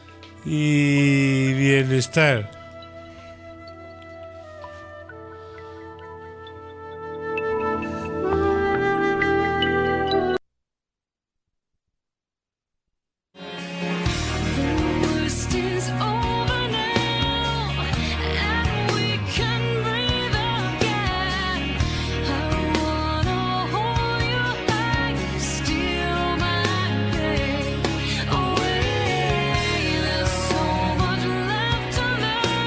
y bienestar. Away, there's so much left to learn.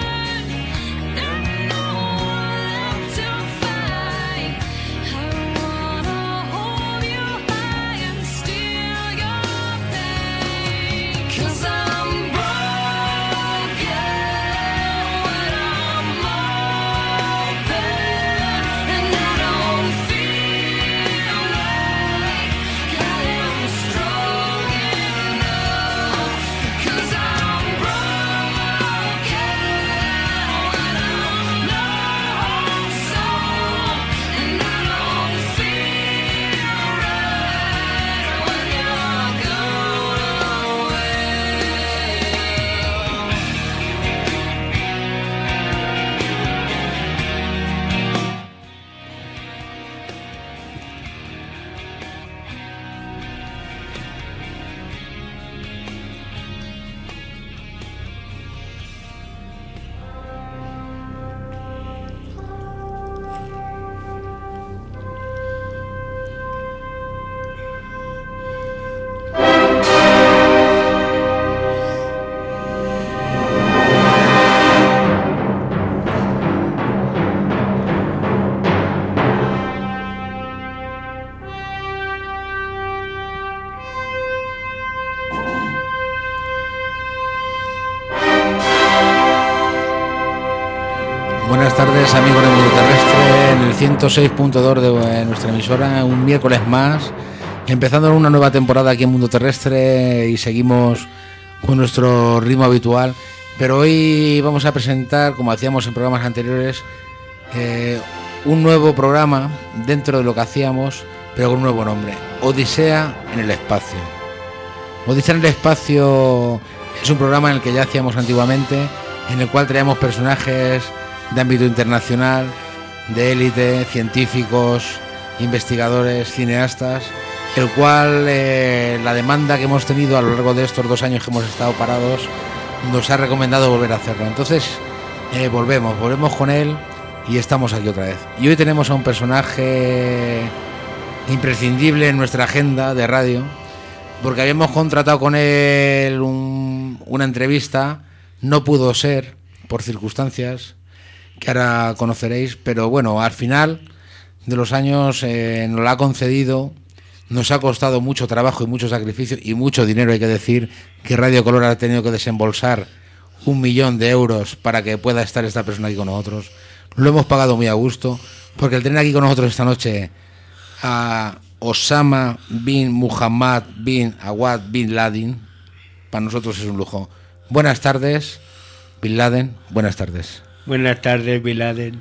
días, amigos de Mundo Terrestre, en el 106.2 de nuestra emisora, un miércoles más, empezando una nueva temporada aquí en Mundo Terrestre y seguimos con nuestro ritmo habitual, pero hoy vamos a presentar, como hacíamos en programas anteriores, un nuevo programa dentro de lo que hacíamos, pero con un nuevo nombre, Odisea en el Espacio. Odisea en el Espacio es un programa en el que ya hacíamos antiguamente, en el cual traíamos personajes de ámbito internacional, de élite, científicos, investigadores, cineastas, el cual la demanda que hemos tenido a lo largo de estos 2 años que hemos estado parados nos ha recomendado volver a hacerlo. Entonces volvemos con él y estamos aquí otra vez. Y hoy tenemos a un personaje imprescindible en nuestra agenda de radio, porque habíamos contratado con él una entrevista. No pudo ser, por circunstancias que ahora conoceréis, pero bueno, al final de los años nos la ha concedido. Nos ha costado mucho trabajo y mucho sacrificio y mucho dinero, hay que decir, que Radio Color ha tenido que desembolsar 1 millón de euros para que pueda estar esta persona aquí con nosotros. Lo hemos pagado muy a gusto, porque el tener aquí con nosotros esta noche a Osama bin Muhammad bin Awad bin Laden, para nosotros es un lujo. Buenas tardes, Bin Laden. Buenas tardes. Buenas tardes, Bin Laden.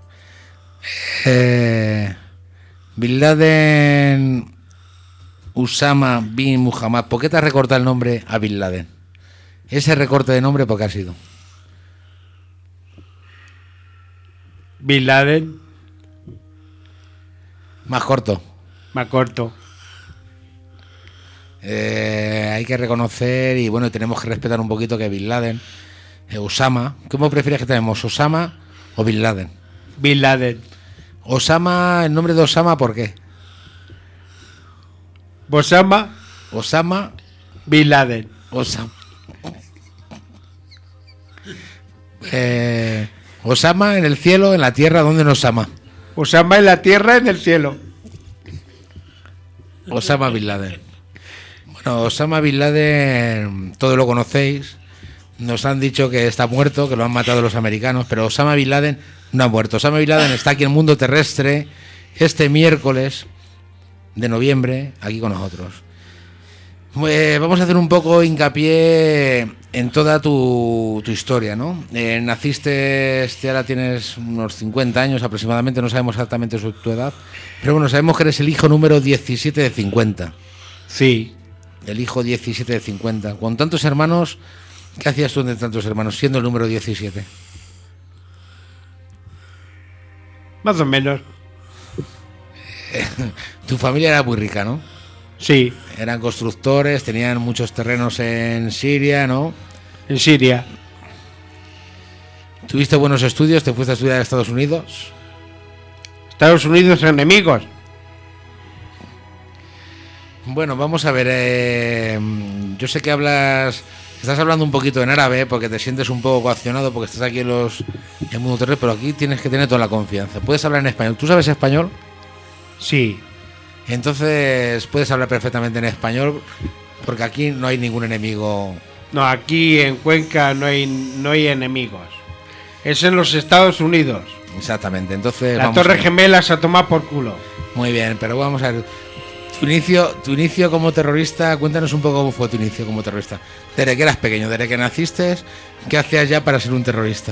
Bin Laden, Osama bin Muhammad. ¿Por qué te has recortado el nombre a Bin Laden? Ese recorte de nombre, ¿por qué ha sido? Bin Laden. Más corto. Más corto. Hay que reconocer y bueno, tenemos que respetar un poquito que Bin Laden, Osama, ¿cómo prefieres que tenemos? ¿Osama o Bin Laden? Bin Laden. Osama, el nombre de Osama, ¿por qué? Osama Bin Laden. Osama. Osama en el cielo, en la tierra, ¿dónde nos ama? Osama en la tierra, en el cielo. Osama Bin Laden. Bueno, Osama Bin Laden, todos lo conocéis. Nos han dicho que está muerto, que lo han matado los americanos, pero Osama Bin Laden no ha muerto. Osama Bin Laden está aquí en Mundo Terrestre este miércoles de noviembre, aquí con nosotros. Vamos a hacer un poco hincapié en toda tu historia, ¿no? Naciste, ahora tienes unos 50 años aproximadamente, no sabemos exactamente tu edad, pero bueno, sabemos que eres el hijo número 17 de 50. Sí. El hijo 17 de 50. Con tantos hermanos, ¿qué hacías tú entre tantos hermanos, siendo el número 17? Más o menos. Tu familia era muy rica, ¿no? Sí. Eran constructores, tenían muchos terrenos en Siria, ¿no? En Siria. ¿Tuviste buenos estudios? ¿Te fuiste a estudiar a Estados Unidos? Estados Unidos enemigos. Bueno, vamos a ver. Yo sé que estás hablando un poquito en árabe porque te sientes un poco coaccionado porque estás aquí en Mundo Terrestre, pero aquí tienes que tener toda la confianza. Puedes hablar en español. ¿Tú sabes español? Sí. Entonces puedes hablar perfectamente en español porque aquí no hay ningún enemigo. No, aquí en Cuenca no hay enemigos. Es en los Estados Unidos. Exactamente. Entonces la Torre Gemela se ha tomado por culo. Muy bien, pero vamos a ver. Tu inicio como terrorista, cuéntanos un poco cómo fue tu inicio como terrorista. Desde que eras pequeño, desde que naciste, ¿qué hacías ya para ser un terrorista?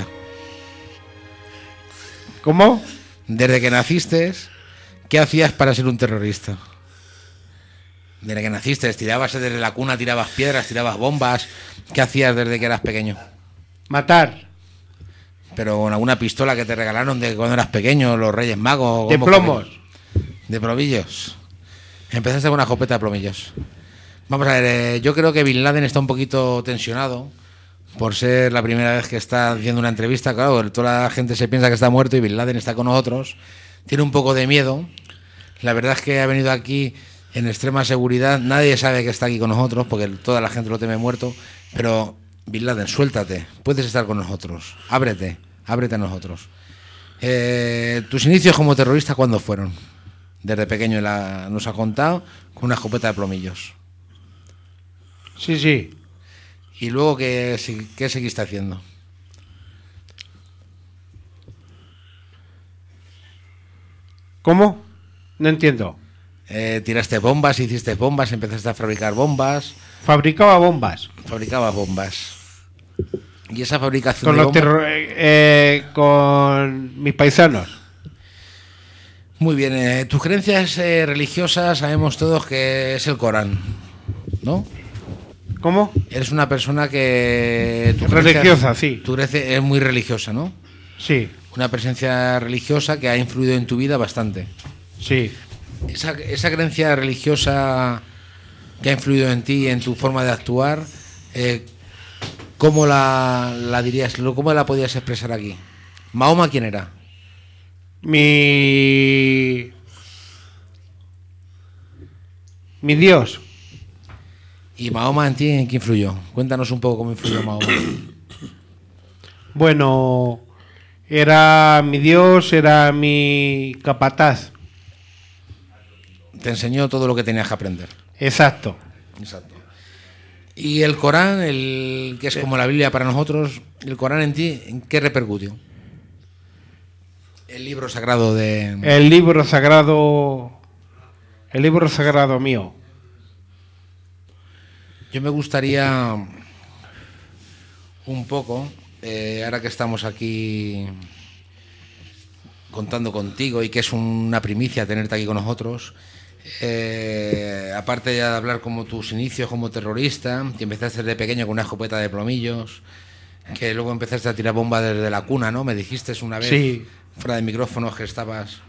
¿Cómo? Desde que naciste, ¿qué hacías para ser un terrorista? Desde que naciste, tirabas desde la cuna, tirabas piedras, tirabas bombas. ¿Qué hacías desde que eras pequeño? Matar. Pero con alguna pistola que te regalaron de cuando eras pequeño, los Reyes Magos. De plomos. De plomillos. Empezaste con una escopeta de plomillos. Vamos a ver, yo creo que Bin Laden está un poquito tensionado por ser la primera vez que está haciendo una entrevista. Claro, toda la gente se piensa que está muerto y Bin Laden está con nosotros. Tiene un poco de miedo. La verdad es que ha venido aquí en extrema seguridad. Nadie sabe que está aquí con nosotros porque toda la gente lo teme muerto. Pero Bin Laden, suéltate. Puedes estar con nosotros. Ábrete a nosotros. ¿Tus inicios como terrorista cuándo fueron? Desde pequeño nos ha contado con una escopeta de plomillos. Sí, sí. ¿Y luego qué seguiste haciendo? ¿Cómo? No entiendo. Tiraste bombas, hiciste bombas, empezaste a fabricar bombas. Fabricaba bombas. Fabricaba bombas. Y esa fabricación Con, de los bombas... con mis paisanos. Muy bien. Tus creencias religiosas sabemos todos que es el Corán, ¿no? ¿Cómo? Eres una persona que... Religiosa, sí. Tu creencia es muy religiosa, ¿no? Sí. Una presencia religiosa que ha influido en tu vida bastante. Sí. Esa creencia religiosa que ha influido en ti, en tu forma de actuar, ¿cómo la dirías? ¿Cómo la podías expresar aquí? ¿Mahoma quién era? Mi Dios. ¿Y Mahoma en ti en qué influyó? Cuéntanos un poco cómo influyó Mahoma. Bueno, era mi Dios, era mi capataz. Te enseñó todo lo que tenías que aprender. Exacto. Exacto. Y el Corán, que es como la Biblia para nosotros, el Corán en ti, ¿en qué repercutió? El libro sagrado de... El libro sagrado mío. Yo me gustaría un poco, ahora que estamos aquí contando contigo y que es una primicia tenerte aquí con nosotros, aparte ya de hablar como tus inicios como terrorista, que empezaste desde pequeño con una escopeta de plomillos, que luego empezaste a tirar bombas desde la cuna, ¿no? Me dijiste una vez, sí, fuera de micrófonos, que estabas...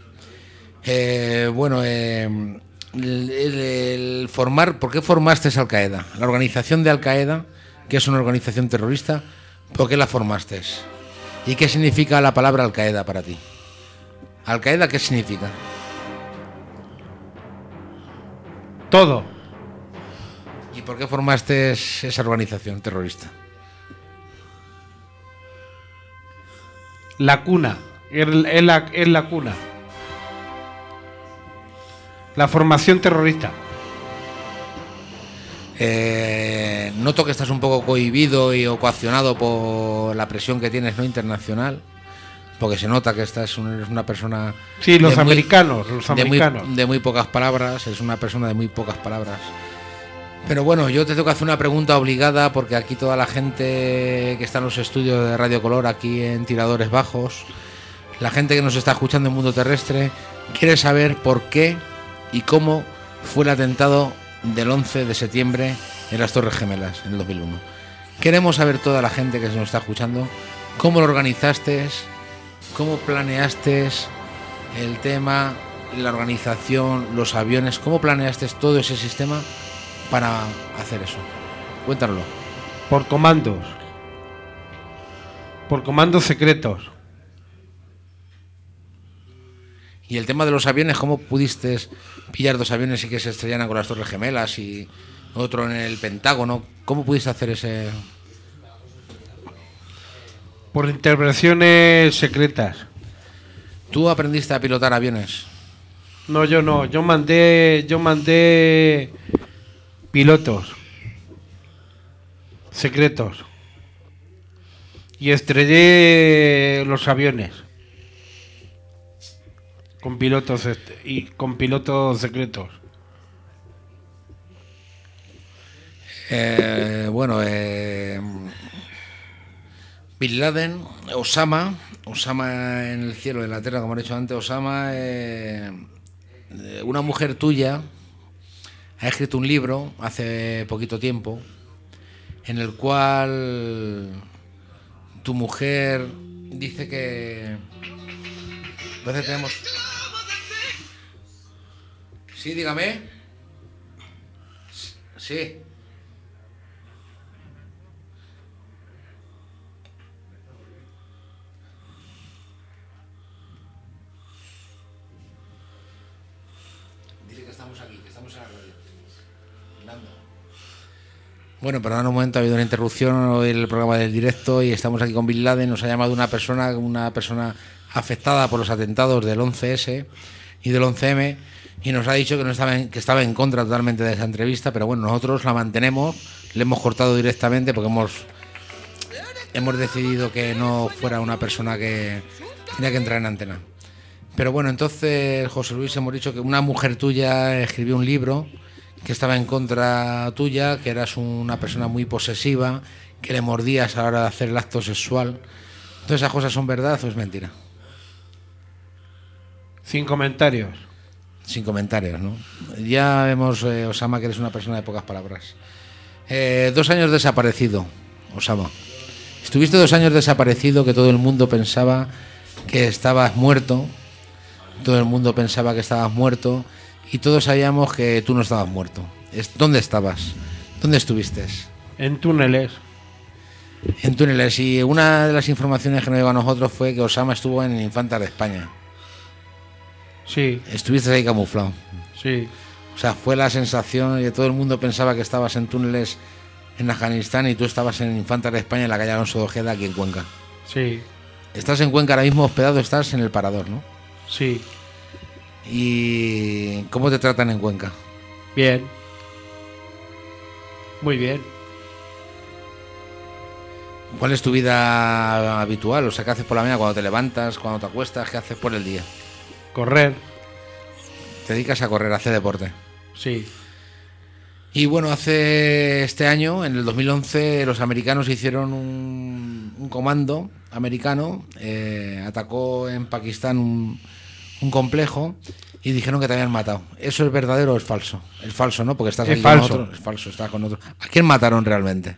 el formar, ¿por qué formaste Al Qaeda? La organización de Al Qaeda, que es una organización terrorista, ¿por qué la formaste? ¿Y qué significa la palabra Al Qaeda para ti? ¿Al Qaeda qué significa? Todo. ¿Y por qué formaste esa organización terrorista? La cuna, es la cuna. La formación terrorista. Noto que estás un poco cohibido y coaccionado por la presión que tienes, ¿no?, internacional, porque se nota que eres una persona... Sí, los americanos. De muy pocas palabras, es una persona de muy pocas palabras. Pero bueno, yo te tengo que hacer una pregunta obligada, porque aquí toda la gente que está en los estudios de Radio Color, aquí en Tiradores Bajos, la gente que nos está escuchando en Mundo Terrestre, quiere saber por qué y cómo fue el atentado del 11 de septiembre en las Torres Gemelas, en el 2001. Queremos saber, toda la gente que nos está escuchando, cómo lo organizaste, cómo planeaste el tema, la organización, los aviones, cómo planeaste todo ese sistema para hacer eso. Cuéntanoslo. Por comandos secretos. Y el tema de los aviones, ¿cómo pudiste pillar 2 aviones y que se estrellaran con las Torres Gemelas y otro en el Pentágono? ¿Cómo pudiste hacer ese...? Por intervenciones secretas. ¿Tú aprendiste a pilotar aviones? No, yo no. Yo mandé pilotos secretos y estrellé los aviones con pilotos secretos. Bin Laden, Osama en el cielo de la tierra, como he dicho antes, Osama, una mujer tuya ha escrito un libro hace poquito tiempo en el cual tu mujer dice que... Entonces tenemos... Sí, dígame. Sí. Dice que estamos aquí, que estamos en la radio. Bueno, perdón un momento, ha habido una interrupción hoy en el programa del directo y estamos aquí con Bin Laden. Nos ha llamado una persona afectada por los atentados del 11S y del 11M y nos ha dicho que estaba en contra totalmente de esa entrevista, pero bueno, nosotros la mantenemos, le hemos cortado directamente porque hemos decidido que no fuera una persona que tenía que entrar en antena. Pero bueno, entonces, José Luis, hemos dicho que una mujer tuya escribió un libro que estaba en contra tuya, que eras una persona muy posesiva, que le mordías a la hora de hacer el acto sexual. ¿Todas esas cosas son verdad o es mentira? Sin comentarios. Sin comentarios, ¿no? Ya vemos, Osama, que eres una persona de pocas palabras. 2 años desaparecido, Osama. Estuviste 2 años desaparecido, que todo el mundo pensaba que estabas muerto. Todo el mundo pensaba que estabas muerto. Y todos sabíamos que tú no estabas muerto. ¿Dónde estabas? ¿Dónde estuviste? En túneles. En túneles. Y una de las informaciones que nos llegó a nosotros fue que Osama estuvo en Infantas de España. Sí. Estuviste ahí camuflado. Sí. O sea, fue la sensación de que todo el mundo pensaba que estabas en túneles en Afganistán y tú estabas en Infantas de España, en la calle Alonso de Ojeda, aquí en Cuenca. Sí. Estás en Cuenca ahora mismo hospedado, estás en el Parador, ¿no? Sí. ¿Y cómo te tratan en Cuenca? Bien. Muy bien. ¿Cuál es tu vida habitual? O sea, ¿qué haces por la mañana cuando te levantas, cuando te acuestas? ¿Qué haces por el día? Correr. ¿Te dedicas a correr, a hacer deporte? Sí. Y bueno, hace este año, en el 2011, los americanos hicieron un comando americano, atacó en Pakistán un complejo y dijeron que te habían matado. ¿Eso es verdadero o es falso? Es falso, ¿no? Porque estás Es aquí falso. con otro. Es falso, estás con otro. ¿A quién mataron realmente?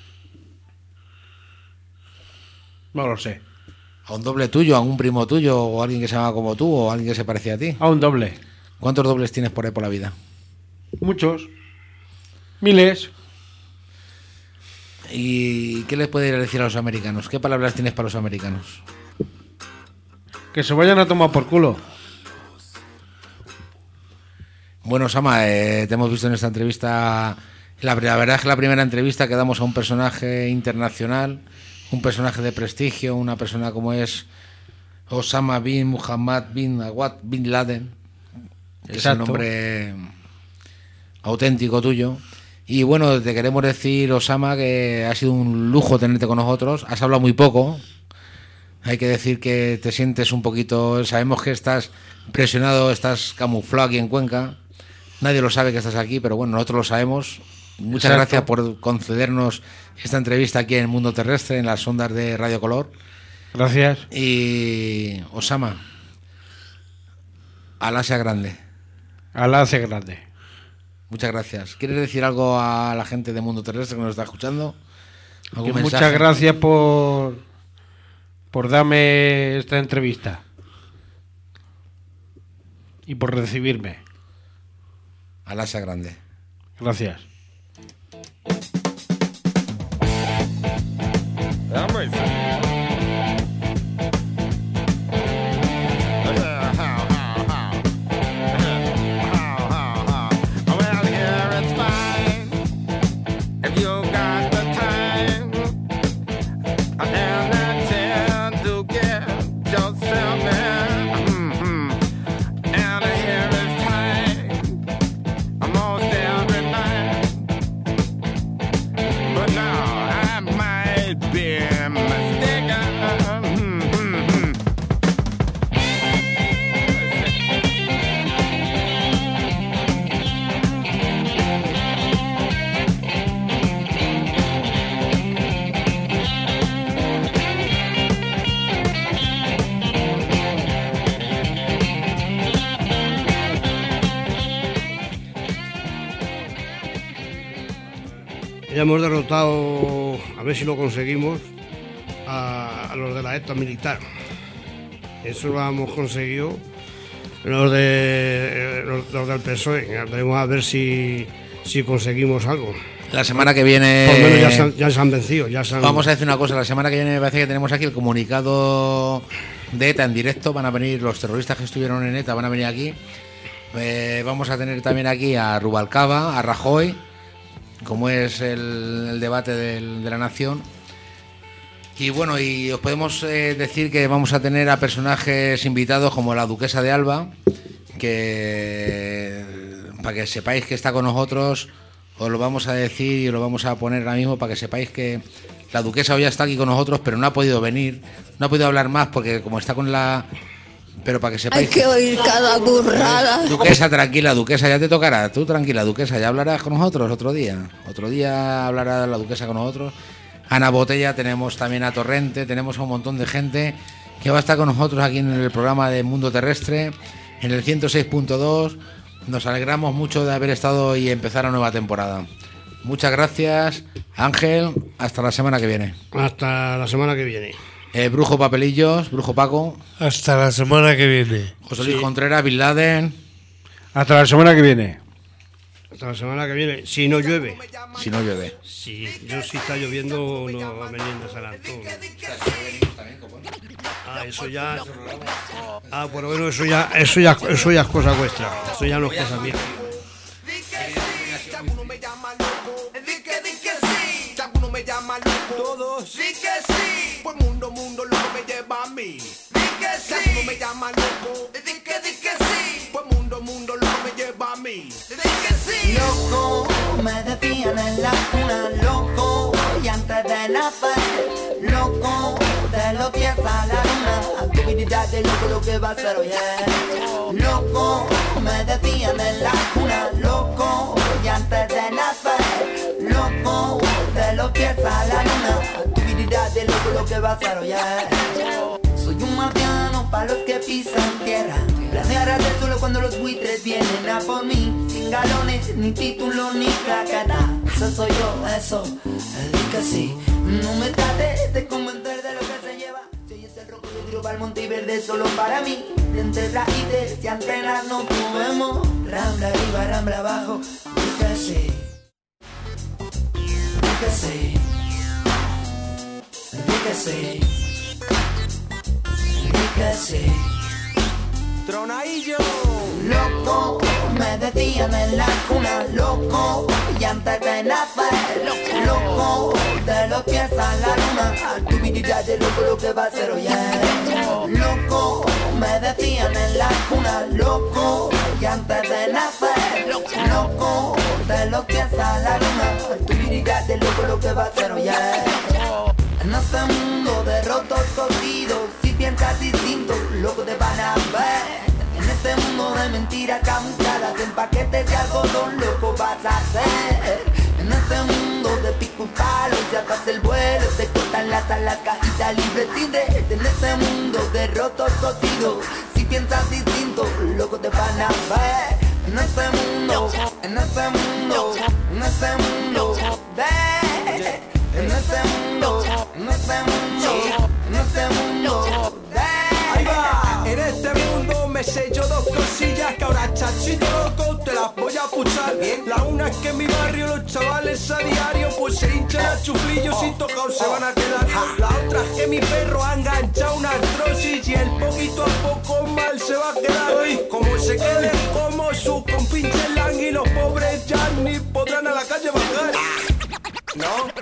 No lo sé. ¿A un doble tuyo, a un primo tuyo, o a alguien que se llama como tú, o a alguien que se parecía a ti? A un doble. ¿Cuántos dobles tienes por ahí por la vida? Muchos. Miles. ¿Y qué les puedes decir a los americanos? ¿Qué palabras tienes para los americanos? Que se vayan a tomar por culo. Bueno, Osama, te hemos visto en esta entrevista. La verdad es que la primera entrevista que damos a un personaje internacional, un personaje de prestigio, una persona como es Osama bin Muhammad bin Awad bin Laden, que es el nombre auténtico tuyo. Y bueno, te queremos decir, Osama, que ha sido un lujo tenerte con nosotros. Has hablado muy poco. Hay que decir que te sientes un poquito... Sabemos que estás presionado, estás camuflado aquí en Cuenca. Nadie lo sabe que estás aquí, pero bueno, nosotros lo sabemos. Muchas gracias por concedernos esta entrevista aquí en el Mundo Terrestre, en las ondas de Radio Color. Gracias. Y Osama, Alá sea grande. Alá sea grande. Muchas gracias. ¿Quieres decir algo a la gente de Mundo Terrestre que nos está escuchando? ¿Algún mensaje? Muchas gracias por darme esta entrevista y por recibirme. Alá sea grande. Gracias. Ya hemos derrotado, a ver si lo conseguimos, a los de la ETA militar. Eso lo hemos conseguido los del PSOE. Veremos a ver si conseguimos algo. La semana que viene... Por lo menos ya se han vencido. Vamos a decir una cosa, la semana que viene me parece que tenemos aquí el comunicado de ETA en directo. Van a venir los terroristas que estuvieron en ETA, van a venir aquí. Vamos a tener también aquí a Rubalcaba, a Rajoy, como es el debate de la nación. Y bueno, y os podemos decir que vamos a tener a personajes invitados como la duquesa de Alba, que para que sepáis que está con nosotros, os lo vamos a decir y os lo vamos a poner ahora mismo para que sepáis que la duquesa hoy está aquí con nosotros, pero no ha podido venir, no ha podido hablar más porque como está con la Pero para que sepáis... Hay que oír cada burrada. Duquesa, tranquila, Duquesa, ya te tocará. Tú tranquila, Duquesa, ya hablarás con nosotros otro día. Otro día hablará la Duquesa con nosotros. Ana Botella, tenemos también a Torrente, tenemos a un montón de gente que va a estar con nosotros aquí en el programa de Mundo Terrestre, en el 106.2. Nos alegramos mucho de haber estado y empezar la nueva temporada. Muchas gracias, Ángel. Hasta la semana que viene. Hasta la semana que viene. Brujo Papelillos, Brujo Paco. Hasta la semana que viene. José Luis Contreras, Bin Laden. Hasta la semana que viene. Hasta la semana que viene, si no llueve. Si no llueve. Si está lloviendo, no va a venir de San Antón. Eso ya. Por lo menos eso ya es cosa vuestra. Eso ya no es cosa mía. Todos sí que sí, pues mundo loco me lleva a mí. Di que sí, uno me llama loco. Di que sí, pues mundo loco me lleva a mí. Di que sí. Loco, me decían en la cuna, loco, y antes de nacer, loco, de los pies a la luna, actividad de loco lo que va a ser hoy es. Loco, me decían en la cuna, loco, y antes de nacer, loco, de los pies a la luna, actividad de loco lo que va a ser hoy es. Soy un marciano para los que pisan tierra, planear del suelo cuando los buitres vienen a por mí, sin galones, ni título, ni claqueta. Eso soy yo, eso, di que sí. No me trates de convencer de lo que se lleva. Si es el rojo, yo tiro para el monte y verde solo para mí. De entre raíces y antenas no movemos. Rambla arriba, rambla abajo, di que sí. Di que sí. Di que sí. Di que sí. Tronadillo. Loco, me decían en la cuna, loco, y antes de nacer, loco, de los pies a la luna, actividad de loco lo que va a ser hoy es. Loco, me decían en la cuna, loco, y antes de nacer, loco, de los pies a la luna, actividad de loco lo que va a ser hoy es. En este mundo de rotos cocidos, si piensas distinto, loco te van a ver. En este mundo de mentiras camufladas, en paquetes de algodón, loco vas a ser. En este mundo de pico y palo, ya pasa el vuelo, te cortan las alas, cajita libre sin red. En este mundo de rotos cocidos, si piensas distinto, loco te van a ver. En este mundo, en este mundo, en este mundo, en este mundo, en este mundo, en este mundo, ahí va. En este mundo me sé yo dos cosillas que ahora chachito loco te las voy a puchar. La una es que en mi barrio los chavales a diario pues se hinchan a chuflillos y tocados se van a quedar. La otra es que mi perro ha enganchado una artrosis y el poquito a poco mal se va a quedar. Como se quede como su compinche lang y los pobres ya ni podrán a la calle bajar. No.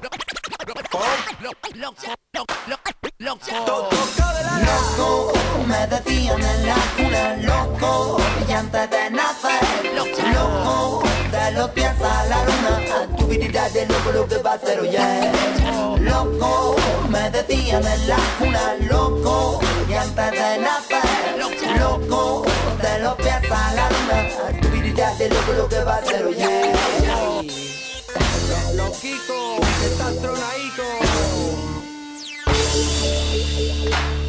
Loco, me decían en la cuna, loco, y antes de nacer, loco, de los pies a la luna, actividad de loco lo que va a ser hoy es. Loco, me decían en la cuna, loco, y antes de nacer, loco, de los pies a la luna, actividad de loco lo que va a ser hoy es. Loquito, que estás tronadito.